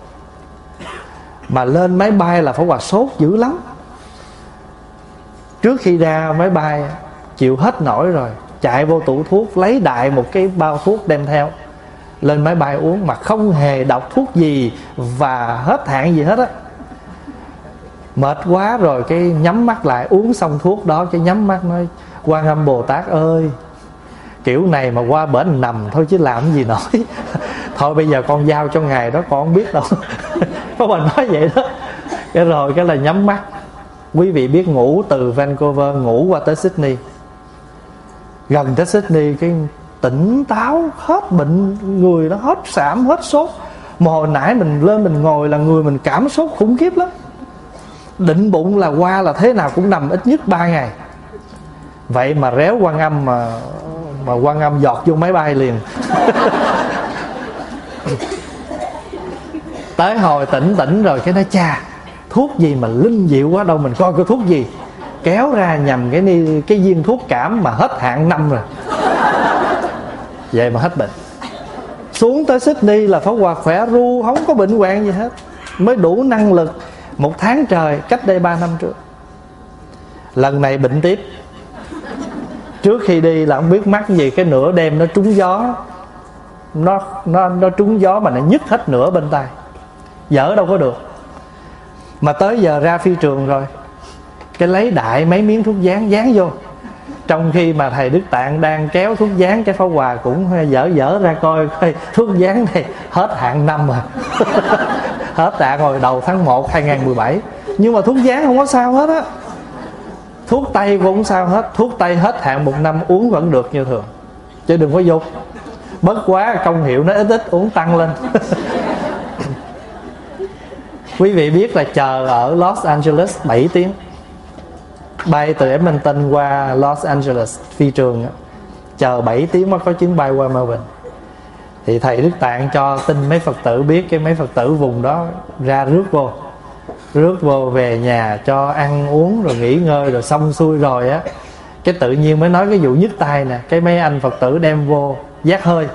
Mà lên máy bay là Pháp Hòa sốt dữ lắm. Trước khi ra máy bay chịu hết nổi rồi, chạy vô tủ thuốc lấy đại một cái bao thuốc đem theo, lên máy bay uống mà không hề đọc thuốc gì và hết hạn gì hết á. Mệt quá rồi cái nhắm mắt lại, uống xong thuốc đó cái nhắm mắt nói: Quan Âm Bồ Tát ơi, kiểu này mà qua bển nằm thôi chứ làm gì nổi. Thôi bây giờ con giao cho ngài đó, con không biết đâu. Có mình nói vậy đó. Cái rồi cái là nhắm mắt. Quý vị biết ngủ từ Vancouver ngủ qua tới Sydney, gần tới Sydney cái tỉnh táo hết bệnh, người nó hết sạm hết sốt. Mà hồi nãy mình lên mình ngồi là người mình cảm sốt khủng khiếp lắm. Định bụng là qua là thế nào cũng nằm ít nhất ba ngày. Vậy mà réo Quan Âm mà mà Quan Âm giọt vô máy bay liền. Tới hồi tỉnh tỉnh rồi cái nói: Cha, thuốc gì mà linh diệu quá, đâu mình coi cái thuốc gì. Kéo ra nhầm cái ni, cái viên thuốc cảm mà hết hạn năm rồi. Vậy mà hết bệnh. Xuống tới Sydney là Pháp Hòa khỏe ru, không có bệnh hoạn gì hết, mới đủ năng lực một tháng trời, cách đây ba năm trước. Lần này bệnh tiếp. Trước khi đi là không biết mắc gì, cái nửa đêm nó trúng gió, Nó, nó, nó trúng gió mà nó nhức hết nửa bên tay, dở đâu có được. Mà tới giờ ra phi trường rồi, cái lấy đại mấy miếng thuốc dán dán vô. Trong khi mà thầy Đức Tạng đang kéo thuốc dán, cái Pháp Hòa cũng dở dở ra coi, coi thuốc dán này hết hạn năm rồi. Hết hạn rồi, đầu tháng một hai nghìn mười bảy. Nhưng mà thuốc dán không có sao hết á. Thuốc tây cũng không sao hết. Thuốc tây hết hạn một năm uống vẫn được như thường, chứ đừng có dục. Bất quá công hiệu nó ít ít, uống tăng lên. Quý vị biết là chờ ở Los Angeles bảy tiếng, bay từ Edmonton qua Los Angeles phi trường, chờ bảy tiếng mới có chuyến bay qua Melbourne. Thì thầy Đức Tạng cho tin mấy Phật tử biết, cái mấy Phật tử vùng đó ra rước vô, rước vô về nhà cho ăn uống rồi nghỉ ngơi rồi xong xuôi rồi á, cái tự nhiên mới nói cái vụ nhức tai nè. Cái mấy anh Phật tử đem vô giác hơi.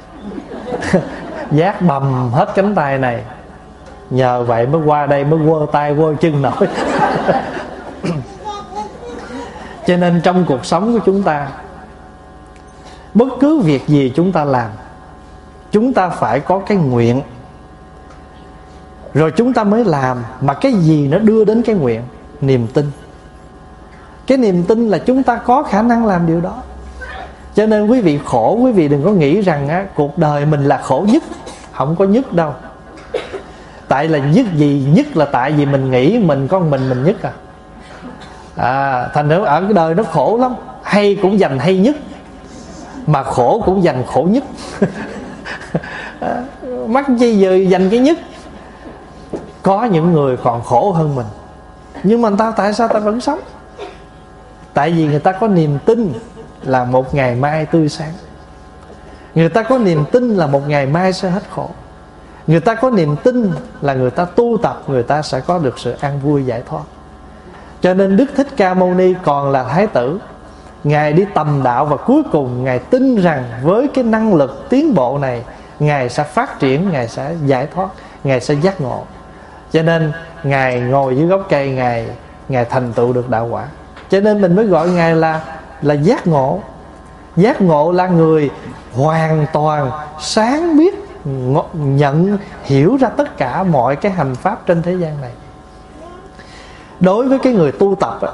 Giác bầm hết cánh tay này. Nhờ vậy mới qua đây mới quơ tay quơ chân nổi. Cho nên trong cuộc sống của chúng ta, bất cứ việc gì chúng ta làm, chúng ta phải có cái nguyện, rồi chúng ta mới làm. Mà cái gì nó đưa đến cái nguyện? Niềm tin. Cái niềm tin là chúng ta có khả năng làm điều đó. Cho nên quý vị khổ, quý vị đừng có nghĩ rằng á, cuộc đời mình là khổ nhất. Không có nhất đâu. Tại là nhất gì? Nhất là tại vì mình nghĩ mình có mình mình nhất à. À, thành ra ở cái đời nó khổ lắm. Hay cũng dành hay nhất, mà khổ cũng dành khổ nhất. Mắc chi giờ dành cái nhất. Có những người còn khổ hơn mình, nhưng mà ta tại sao ta vẫn sống? Tại vì người ta có niềm tin là một ngày mai tươi sáng. Người ta có niềm tin là một ngày mai sẽ hết khổ. Người ta có niềm tin là người ta tu tập, người ta sẽ có được sự an vui giải thoát. Cho nên Đức Thích Ca Mâu Ni còn là thái tử, Ngài đi tầm đạo và cuối cùng Ngài tin rằng với cái năng lực tiến bộ này, Ngài sẽ phát triển, Ngài sẽ giải thoát, Ngài sẽ giác ngộ. Cho nên Ngài ngồi dưới gốc cây, Ngài Ngài thành tựu được đạo quả. Cho nên mình mới gọi Ngài là là giác ngộ. Giác ngộ là người hoàn toàn sáng biết nhận hiểu ra tất cả mọi cái hành pháp trên thế gian này. Đối với cái người tu tập á,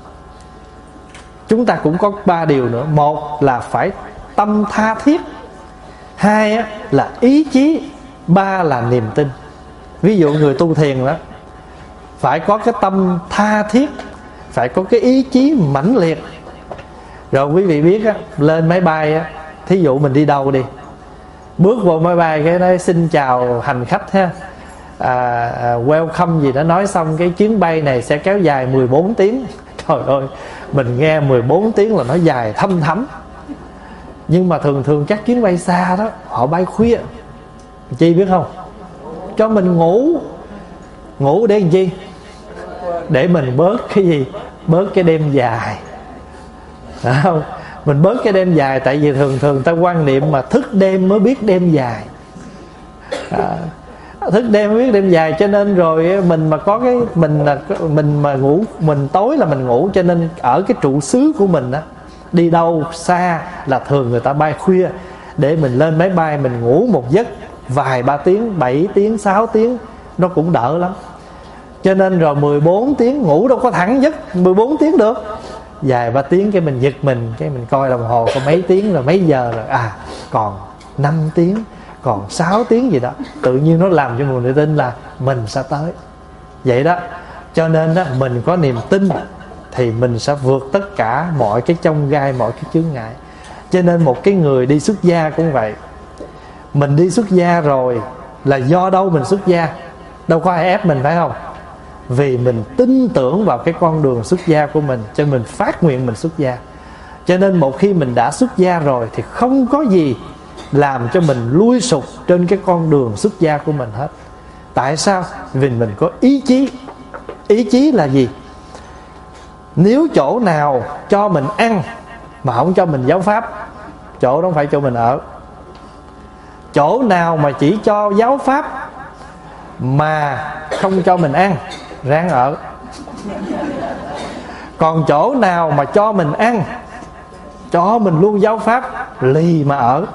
chúng ta cũng có ba điều nữa. Một là phải tâm tha thiết, hai á, là ý chí, ba là niềm tin. Ví dụ người tu thiền đó, phải có cái tâm tha thiết, phải có cái ý chí mãnh liệt. Rồi quý vị biết á, lên máy bay á, thí dụ mình đi đâu đi, bước vào máy bay cái nói xin chào hành khách ha, à, à, welcome gì đó, nói xong cái chuyến bay này sẽ kéo dài mười bốn tiếng. Trời ơi, mình nghe mười bốn tiếng là nó dài thâm thẳm. Nhưng mà thường thường các chuyến bay xa đó, họ bay khuya. Chi biết không? Cho mình ngủ. Ngủ để làm chi? Để mình bớt cái gì? Bớt cái đêm dài. Phải không? Mình bớt cái đêm dài. Tại vì thường thường ta quan niệm mà thức đêm mới biết đêm dài. à, Thức đêm mới biết đêm dài. Cho nên rồi mình mà có cái Mình là mình mà ngủ, mình tối là mình ngủ. Cho nên ở cái trụ xứ của mình á, đi đâu xa là thường người ta bay khuya, để mình lên máy bay mình ngủ một giấc vài ba tiếng, bảy tiếng, sáu tiếng, nó cũng đỡ lắm. Cho nên rồi mười bốn tiếng ngủ đâu có thẳng giấc mười bốn tiếng được. Vài ba tiếng cái mình giật mình, cái mình coi đồng hồ có mấy tiếng rồi, mấy giờ rồi, à còn năm tiếng, còn sáu tiếng gì đó. Tự nhiên nó làm cho người tin là mình sẽ tới. Vậy đó. Cho nên đó, mình có niềm tin thì mình sẽ vượt tất cả mọi cái chông gai, mọi cái chướng ngại. Cho nên một cái người đi xuất gia cũng vậy. Mình đi xuất gia rồi là do đâu mình xuất gia? Đâu có ai ép mình, phải không? Vì mình tin tưởng vào cái con đường xuất gia của mình, cho mình phát nguyện mình xuất gia. Cho nên một khi mình đã xuất gia rồi thì không có gì làm cho mình lui sụp trên cái con đường xuất gia của mình hết. Tại sao? Vì mình có ý chí. Ý chí là gì? Nếu chỗ nào cho mình ăn mà không cho mình giáo pháp, chỗ đó không phải chỗ mình ở. Chỗ nào mà chỉ cho giáo pháp mà không cho mình ăn, ráng ở. Còn chỗ nào mà cho mình ăn, cho mình luôn giáo pháp, lì mà ở.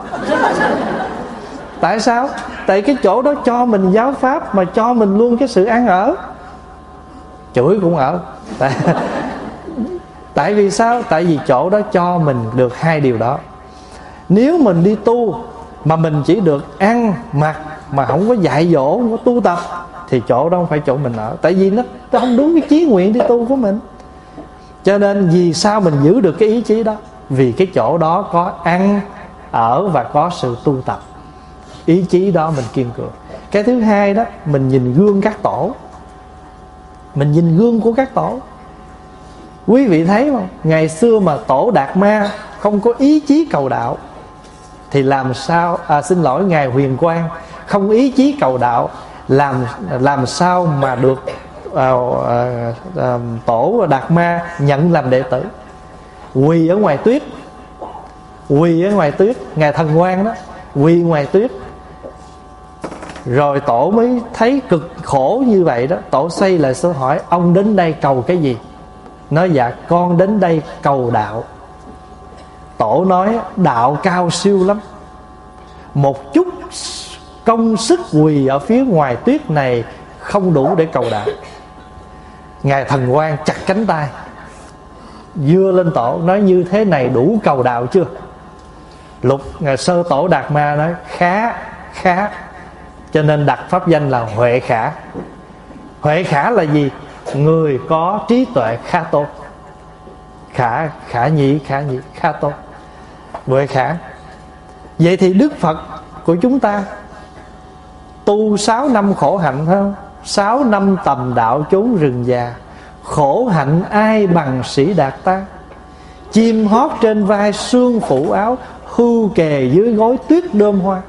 Tại sao? Tại cái chỗ đó cho mình giáo pháp mà cho mình luôn cái sự ăn ở, chửi cũng ở. Tại, tại vì sao? Tại vì chỗ đó cho mình được hai điều đó. Nếu mình đi tu mà mình chỉ được ăn mặc mà không có dạy dỗ, không có tu tập, thì chỗ đó không phải chỗ mình ở. Tại vì nó, nó không đúng cái chí nguyện đi tu của mình. Cho nên vì sao mình giữ được cái ý chí đó? Vì cái chỗ đó có ăn, ở và có sự tu tập. Ý chí đó mình kiên cường. Cái thứ hai đó, mình nhìn gương các tổ. Mình nhìn gương của các tổ. Quý vị thấy không? Ngày xưa mà tổ Đạt Ma không có ý chí cầu đạo thì làm sao, à, xin lỗi, Ngài Huyền Quang không ý chí cầu đạo, làm làm sao mà được à, à, à, tổ Đạt Ma nhận làm đệ tử? Quỳ ở ngoài tuyết. Quỳ ở ngoài tuyết. Ngài Thần Quang đó quỳ ngoài tuyết. Rồi tổ mới thấy cực khổ như vậy đó, tổ xây lại số hỏi: ông đến đây cầu cái gì? Nói: dạ con đến đây cầu đạo. Tổ nói: đạo cao siêu lắm, một chút công sức quỳ ở phía ngoài tuyết này không đủ để cầu đạo. Ngài Thần Quang chặt cánh tay, dưa lên tổ, nói: như thế này đủ cầu đạo chưa? Lục Ngài Sơ Tổ Đạt Ma nói: khá, khá. Cho nên đặt pháp danh là Huệ Khả. Huệ Khả là gì? Người có trí tuệ khá tốt. Khả, khả nhĩ, khả nhĩ, khá tốt. Huệ Khả. Vậy thì Đức Phật của chúng ta tu sáu năm khổ hạnh, phải không? Sáu năm tầm đạo chốn rừng già, khổ hạnh ai bằng sĩ đạt ta. Chim hót trên vai sương phủ áo, hưu kề dưới gối tuyết đơm hoa.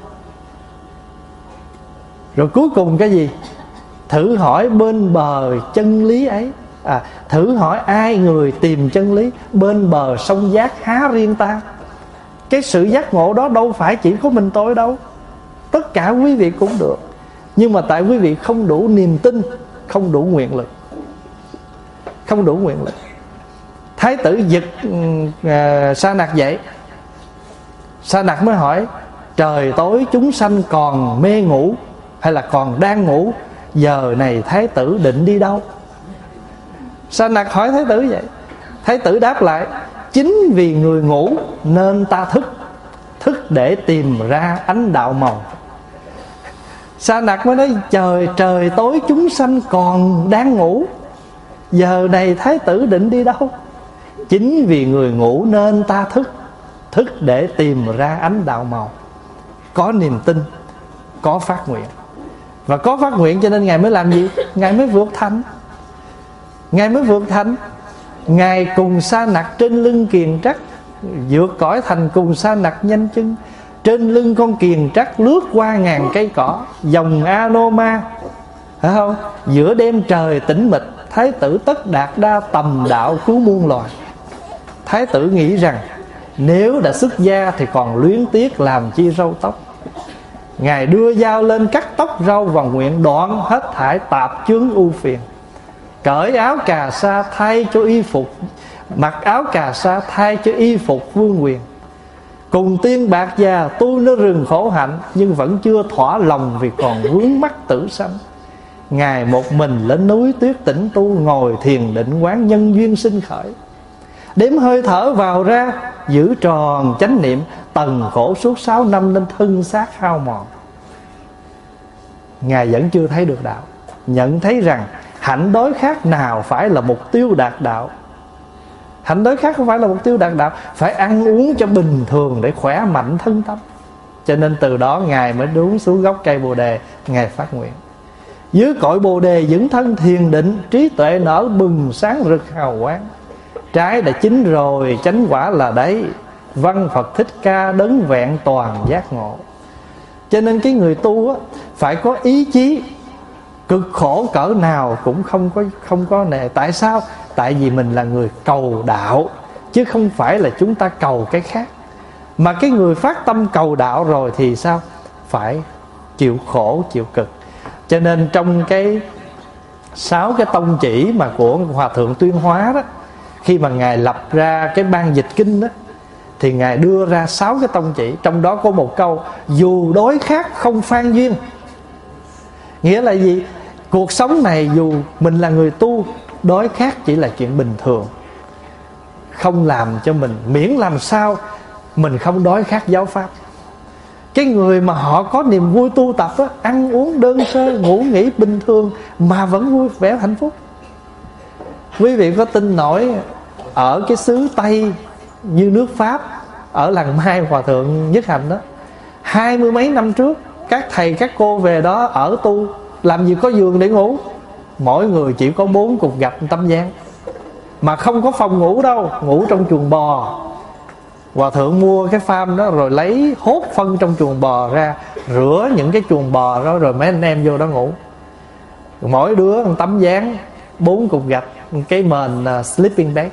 Rồi cuối cùng cái gì? Thử hỏi bên bờ chân lý ấy, à, thử hỏi ai người tìm chân lý, bên bờ sông giác há riêng ta. Cái sự giác ngộ đó đâu phải chỉ có mình tôi đâu, tất cả quý vị cũng được. Nhưng mà tại quý vị không đủ niềm tin, không đủ nguyện lực. Không đủ nguyện lực. Thái tử giật uh, Sa Nặc dậy. Sa Nặc mới hỏi: trời tối chúng sanh còn mê ngủ, hay là còn đang ngủ, giờ này Thái tử định đi đâu? Sa Nặc hỏi Thái tử vậy. Thái tử đáp lại: chính vì người ngủ nên ta thức, thức để tìm ra ánh đạo màu. Sa Nặc mới nói: trời trời tối chúng sanh còn đang ngủ, giờ này Thái tử định đi đâu? Chính vì người ngủ nên ta thức, thức để tìm ra ánh đạo màu. Có niềm tin, có phát nguyện. Và có phát nguyện cho nên Ngài mới làm gì? Ngài mới vượt thành. Ngài mới vượt thành. Ngài cùng Sa Nặc trên lưng kiền trắc, vượt cõi thành cùng Sa Nặc nhanh chân. Trên lưng con kiền trắc lướt qua ngàn cây cỏ, dòng Anoma, phải không? Giữa đêm trời tĩnh mịch, Thái tử tất đạt đa tầm đạo cứu muôn loài. Thái tử nghĩ rằng nếu đã xuất gia thì còn luyến tiếc làm chi râu tóc. Ngài đưa dao lên cắt tóc râu và nguyện đoạn hết thải tạp chướng ưu phiền. Cởi áo cà sa thay cho y phục, mặc áo cà sa thay cho y phục vương quyền. Cùng tiên bạc già tu nó rừng khổ hạnh, nhưng vẫn chưa thỏa lòng vì còn vướng mắc tử sanh. Ngài một mình lên núi tuyết tĩnh tu, ngồi thiền định quán nhân duyên sinh khởi. Đếm hơi thở vào ra, giữ tròn chánh niệm, tầng khổ suốt sáu năm nên thân xác hao mòn. Ngài vẫn chưa thấy được đạo, nhận thấy rằng hạnh đối khác nào phải là mục tiêu đạt đạo. Hạnh đối khác không phải là mục tiêu đạt đạo, phải ăn uống cho bình thường để khỏe mạnh thân tâm. Cho nên từ đó Ngài mới đốn xuống gốc cây Bồ Đề, Ngài phát nguyện: dưới cội Bồ Đề vững thân thiền định, trí tuệ nở bừng sáng rực hào quang. Trái đã chín rồi chánh quả là đấy, văn Phật Thích Ca đấng vẹn toàn giác ngộ. Cho nên cái người tu á, phải có ý chí, cực khổ cỡ nào cũng không có không có nề. Tại sao? Tại vì mình là người cầu đạo, chứ không phải là chúng ta cầu cái khác. Mà cái người phát tâm cầu đạo rồi thì sao? Phải chịu khổ, chịu cực. Cho nên trong cái sáu cái tông chỉ mà của Hòa Thượng Tuyên Hóa đó, khi mà Ngài lập ra cái ban dịch kinh đó, thì Ngài đưa ra sáu cái tông chỉ. Trong đó có một câu: dù đối khác không phan duyên. Nghĩa là gì? Cuộc sống này dù mình là người tu, đối khác chỉ là chuyện bình thường, không làm cho mình, miễn làm sao mình không đối khác giáo pháp. Cái người mà họ có niềm vui tu tập á, ăn uống đơn sơ, ngủ nghỉ bình thường mà vẫn vui vẻ hạnh phúc. Quý vị có tin nổi ở cái xứ Tây như nước Pháp, ở làng Mai Hòa Thượng Nhất Hạnh đó, hai mươi mấy năm trước các thầy các cô về đó ở tu, làm gì có giường để ngủ. Mỗi người chỉ có bốn cục gạch tấm ván, mà không có phòng ngủ đâu, ngủ trong chuồng bò. Hòa Thượng mua cái farm đó rồi lấy hốt phân trong chuồng bò ra, rửa những cái chuồng bò đó rồi mấy anh em vô đó ngủ. Mỗi đứa một tấm ván, bốn cục gạch, cái mền uh, sleeping bag.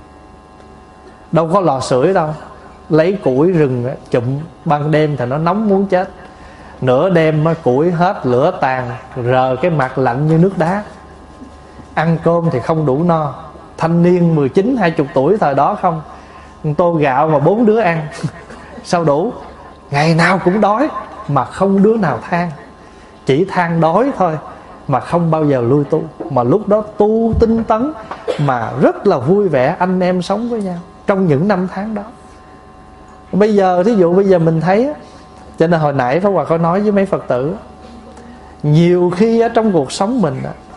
Đâu có lò sưởi đâu, lấy củi rừng chụm, ban đêm thì nó nóng muốn chết, nửa đêm củi hết lửa tàn, rờ cái mặt lạnh như nước đá. Ăn cơm thì không đủ no, thanh niên mười chín hai mươi tuổi thời đó không, tô gạo mà bốn đứa ăn sao đủ. Ngày nào cũng đói mà không đứa nào than, chỉ than đói thôi mà không bao giờ lui tu. Mà lúc đó tu tinh tấn mà rất là vui vẻ, anh em sống với nhau trong những năm tháng đó. Bây giờ thí dụ bây giờ mình thấy, cho nên hồi nãy Pháp Hòa có nói với mấy Phật tử, nhiều khi ở trong cuộc sống mình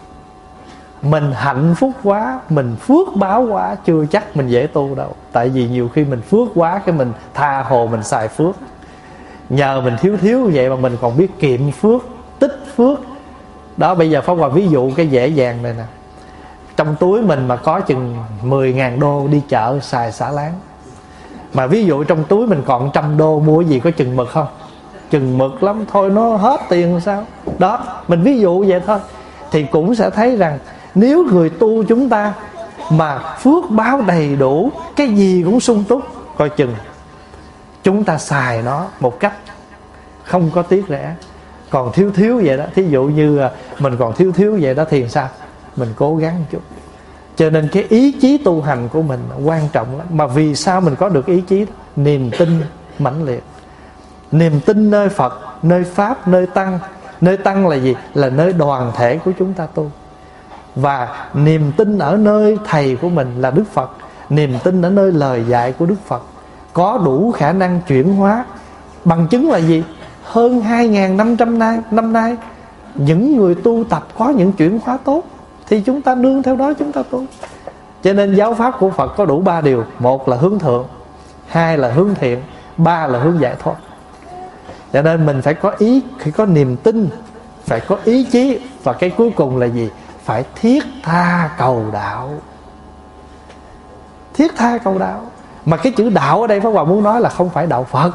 mình hạnh phúc quá, mình phước báo quá, chưa chắc mình dễ tu đâu. Tại vì nhiều khi mình phước quá, cái mình tha hồ mình xài phước. Nhờ mình thiếu thiếu vậy mà mình còn biết kiệm phước, tích phước. Đó, bây giờ Pháp Hòa ví dụ cái dễ dàng này nè. Trong túi mình mà có chừng mười ngàn đô đi chợ xài xả láng, mà ví dụ trong túi mình còn trăm đô mua gì có chừng mực không? Chừng mực lắm, thôi nó hết tiền sao? Đó, mình ví dụ vậy thôi. Thì cũng sẽ thấy rằng nếu người tu chúng ta mà phước báo đầy đủ, cái gì cũng sung túc, coi chừng chúng ta xài nó một cách không có tiếc rẻ. Còn thiếu thiếu vậy đó, thí dụ như mình còn thiếu thiếu vậy đó thì sao? Mình cố gắng chút. Cho nên cái ý chí tu hành của mình quan trọng lắm. Mà vì sao mình có được ý chí đó? Niềm tin mãnh liệt. Niềm tin nơi Phật, nơi Pháp, nơi Tăng. Nơi Tăng là gì? Là nơi đoàn thể của chúng ta tu. Và niềm tin ở nơi thầy của mình là Đức Phật, niềm tin ở nơi lời dạy của Đức Phật có đủ khả năng chuyển hóa. Bằng chứng là gì? Hơn hai nghìn năm trăm năm, năm nay những người tu tập có những chuyển hóa tốt, thì chúng ta nương theo đó chúng ta tu. Cho nên giáo pháp của Phật có đủ ba điều. Một là hướng thượng, hai là hướng thiện, ba là hướng giải thoát. Cho nên mình phải có ý, phải có niềm tin, phải có ý chí. Và cái cuối cùng là gì? Phải thiết tha cầu đạo. Thiết tha cầu đạo. Mà cái chữ đạo ở đây Pháp Hòa muốn nói là không phải đạo Phật,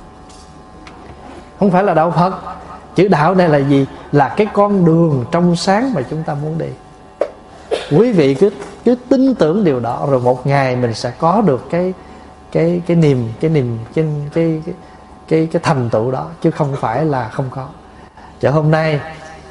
không phải là đạo Phật. Chữ đạo này là gì? Là cái con đường trong sáng mà chúng ta muốn đi. Quý vị cứ cứ tin tưởng điều đó, rồi một ngày mình sẽ có được cái cái cái niềm cái niềm cái cái cái cái, cái thành tựu đó, chứ không phải là không có. Chợ hôm nay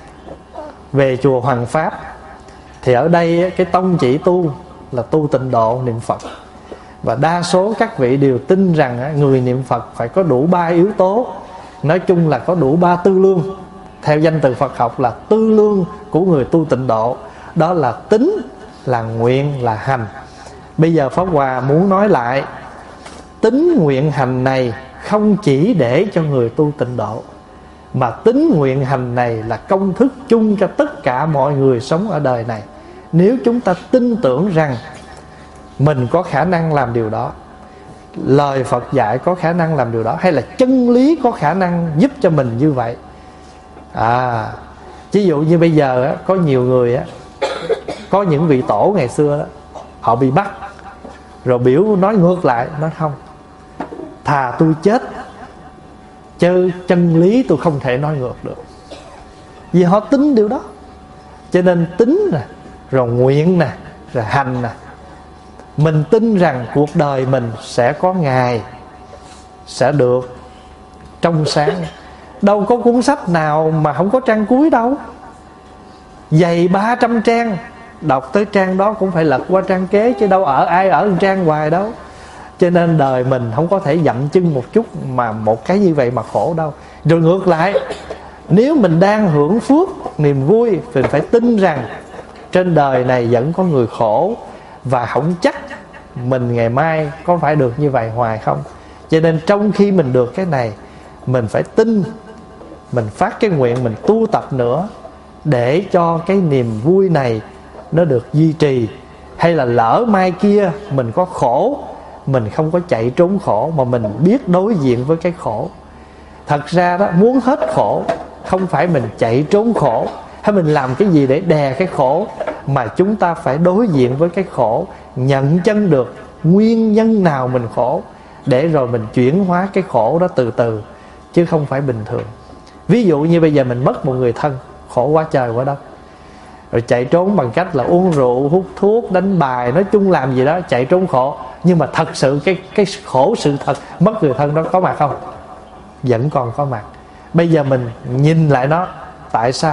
về chùa Hoàng Pháp, thì ở đây cái tông chỉ tu là tu tịnh độ niệm Phật. Và đa số các vị đều tin rằng người niệm Phật phải có đủ ba yếu tố. Nói chung là có đủ ba tư lương. Theo danh từ Phật học là tư lương của người tu tịnh độ. Đó là tín, là nguyện, là hành. Bây giờ Pháp Hòa muốn nói lại, tín nguyện hành này không chỉ để cho người tu tịnh độ, mà tín nguyện hành này là công thức chung cho tất cả mọi người sống ở đời này. Nếu chúng ta tin tưởng rằng mình có khả năng làm điều đó, lời Phật dạy có khả năng làm điều đó, hay là chân lý có khả năng giúp cho mình như vậy. À, ví dụ như bây giờ á, có nhiều người á, có những vị tổ ngày xưa đó, họ bị bắt rồi biểu nói ngược lại, nói không, thà tôi chết chứ chân lý tôi không thể nói ngược được. Vì họ tin điều đó. Cho nên tín nè, rồi nguyện nè, rồi hành nè. Mình tin rằng cuộc đời mình sẽ có ngày sẽ được trong sáng. Đâu có cuốn sách nào mà không có trang cuối đâu. Dày ba trăm trang, đọc tới trang đó cũng phải lật qua trang kế, chứ đâu ở ai ở trang hoài đâu. Cho nên đời mình không có thể dậm chân một chút mà một cái như vậy mà khổ đâu. Rồi ngược lại, nếu mình đang hưởng phước, niềm vui, mình phải tin rằng trên đời này vẫn có người khổ, và không chắc mình ngày mai có phải được như vậy hoài không. Cho nên trong khi mình được cái này, mình phải tin, mình phát cái nguyện, mình tu tập nữa, để cho cái niềm vui này nó được duy trì. Hay là lỡ mai kia mình có khổ, mình không có chạy trốn khổ, mà mình biết đối diện với cái khổ. Thật ra đó, muốn hết khổ không phải mình chạy trốn khổ, hay mình làm cái gì để đè cái khổ, mà chúng ta phải đối diện với cái khổ, nhận chân được nguyên nhân nào mình khổ, để rồi mình chuyển hóa cái khổ đó từ từ, chứ không phải bình thường. Ví dụ như bây giờ mình mất một người thân, khổ quá trời quá đất, rồi chạy trốn bằng cách là uống rượu, hút thuốc, đánh bài, nói chung làm gì đó chạy trốn khổ. Nhưng mà thật sự cái, cái khổ sự thật mất người thân đó có mặt không? Vẫn còn có mặt. Bây giờ mình nhìn lại nó, tại sao?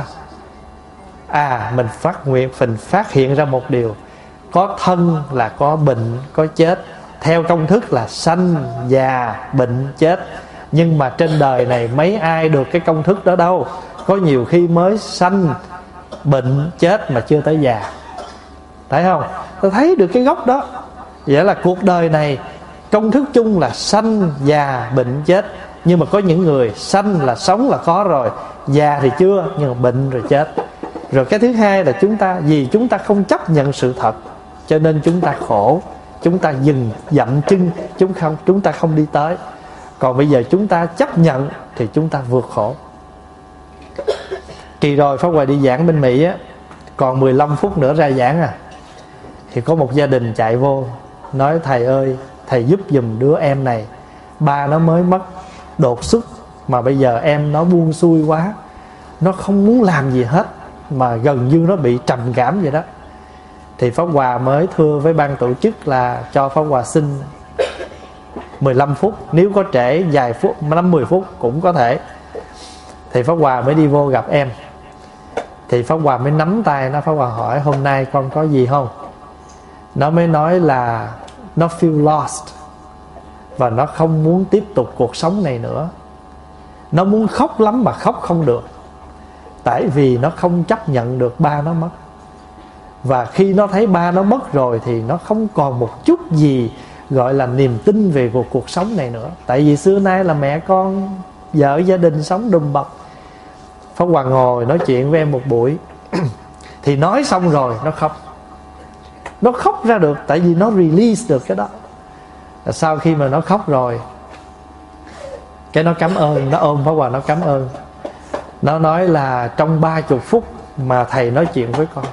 À, mình phát nguyện, mình phát hiện ra một điều, có thân là có bệnh, có chết. Theo công thức là sanh, già, bệnh, chết. Nhưng mà trên đời này mấy ai được cái công thức đó đâu. Có nhiều khi mới sanh, bệnh, chết mà chưa tới già. Thấy không? Tôi thấy được cái gốc đó. Vậy là cuộc đời này công thức chung là sanh, già, bệnh, chết. Nhưng mà có những người sanh là sống là có rồi, già thì chưa, nhưng mà bệnh rồi chết. Rồi cái thứ hai là chúng ta, vì chúng ta không chấp nhận sự thật, cho nên chúng ta khổ. Chúng ta dừng dậm chân, chúng không, chúng ta không đi tới. Còn bây giờ chúng ta chấp nhận thì chúng ta vượt khổ. Kỳ rồi Pháp Hòa đi giảng bên Mỹ á, còn mười lăm phút nữa ra giảng à, thì có một gia đình chạy vô nói: thầy ơi, thầy giúp giùm đứa em này, ba nó mới mất đột xuất, mà bây giờ em nó buông xuôi quá, nó không muốn làm gì hết, mà gần như nó bị trầm cảm vậy đó. Thì Pháp Hòa mới thưa với ban tổ chức là cho Pháp Hòa xin mười lăm phút, nếu có trễ vài phút, năm mười phút cũng có thể. Thì Pháp Hòa mới đi vô gặp em. Thì Pháp Hòa mới nắm tay nó, Pháp Hòa hỏi: hôm nay con có gì không? Nó mới nói là nó feel lost, và nó không muốn tiếp tục cuộc sống này nữa. Nó muốn khóc lắm mà khóc không được, tại vì nó không chấp nhận được ba nó mất. Và khi nó thấy ba nó mất rồi thì nó không còn một chút gì gọi là niềm tin về cuộc, cuộc sống này nữa. Tại vì xưa nay là mẹ con, vợ gia đình sống đùm bọc. Pháp Hòa ngồi nói chuyện với em một buổi thì nói xong rồi nó khóc. Nó khóc ra được tại vì nó release được cái đó. Sau khi mà nó khóc rồi, cái nó cảm ơn, nó ôm Pháp Hòa nó cảm ơn. Nó nói là trong ba chục phút mà thầy nói chuyện với con,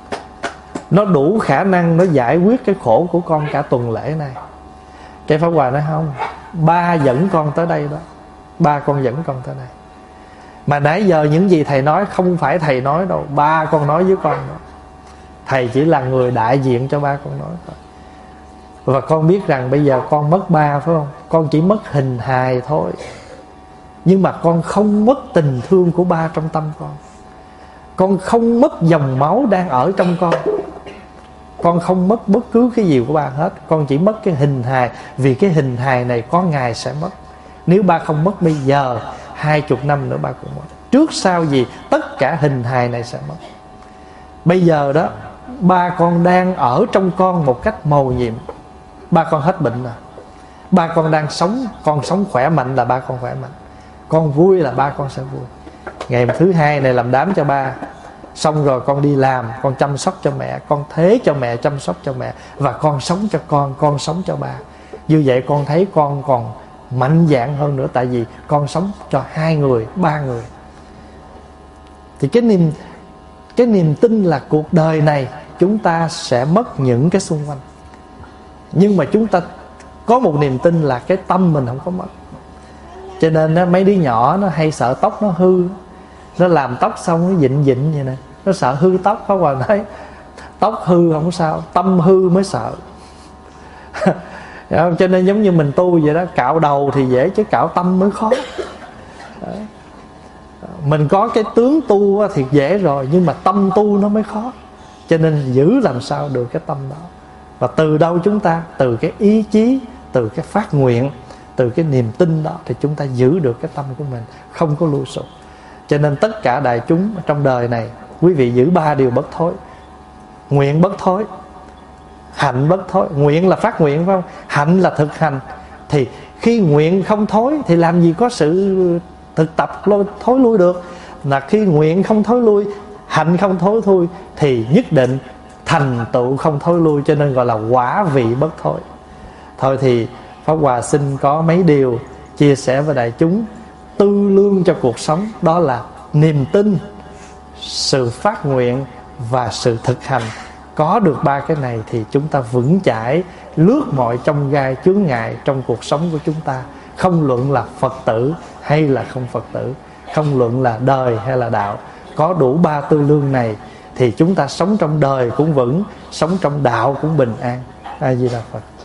nó đủ khả năng nó giải quyết cái khổ của con cả tuần lễ này. Cái Pháp Hòa nói không, ba dẫn con tới đây đó, ba con dẫn con tới đây. Mà nãy giờ những gì thầy nói không phải thầy nói đâu, ba con nói với con đó. Thầy chỉ là người đại diện cho ba con nói thôi. Và con biết rằng bây giờ con mất ba phải không? Con chỉ mất hình hài thôi, nhưng mà con không mất tình thương của ba trong tâm con. Con không mất dòng máu đang ở trong con. Con không mất bất cứ cái gì của ba hết. Con chỉ mất cái hình hài, vì cái hình hài này có ngày sẽ mất. Nếu ba không mất bây giờ, hai chục năm nữa ba cũng mất. Trước sau gì tất cả hình hài này sẽ mất. Bây giờ đó, ba con đang ở trong con một cách mầu nhiệm. Ba con hết bệnh rồi, ba con đang sống, con sống khỏe mạnh là ba con khỏe mạnh. Con vui là ba con sẽ vui. Ngày thứ hai này làm đám cho ba, xong rồi con đi làm, con chăm sóc cho mẹ, con thế cho mẹ, chăm sóc cho mẹ. Và con sống cho con, con sống cho ba. Như vậy con thấy con còn mạnh dạn hơn nữa. Tại vì con sống cho hai người, ba người. Thì cái niềm Cái niềm tin là cuộc đời này chúng ta sẽ mất những cái xung quanh, nhưng mà chúng ta có một niềm tin là cái tâm mình không có mất. Cho nên đó, mấy đứa nhỏ nó hay sợ tóc nó hư. Nó làm tóc xong nó dịnh dịnh vậy nè, nó sợ hư tóc. Pháp Hòa nói tóc hư không sao, tâm hư mới sợ. Cho nên giống như mình tu vậy đó, cạo đầu thì dễ chứ cạo tâm mới khó. Đấy. Mình có cái tướng tu thì dễ rồi, nhưng mà tâm tu nó mới khó. Cho nên giữ làm sao được cái tâm đó. Và từ đâu chúng ta? Từ cái ý chí, từ cái phát nguyện, từ cái niềm tin đó thì chúng ta giữ được cái tâm của mình, không có lui sụp. Cho nên tất cả đại chúng trong đời này, quý vị giữ ba điều bất thối. Nguyện bất thối, hạnh bất thối. Nguyện là phát nguyện phải không? Hạnh là thực hành. Thì khi nguyện không thối thì làm gì có sự thực tập thối lui được. Là khi nguyện không thối lui, hạnh không thối lui, thì nhất định thành tựu không thối lui. Cho nên gọi là quả vị bất thối. Thôi thì Pháp Hòa xin có mấy điều chia sẻ với đại chúng tư lương cho cuộc sống. Đó là niềm tin, sự phát nguyện và sự thực hành. Có được ba cái này thì chúng ta vững chãi lướt mọi chông gai chướng ngại trong cuộc sống của chúng ta. Không luận là Phật tử hay là không Phật tử, không luận là đời hay là đạo. Có đủ ba tư lương này thì chúng ta sống trong đời cũng vững, sống trong đạo cũng bình an. A Di Đà Phật.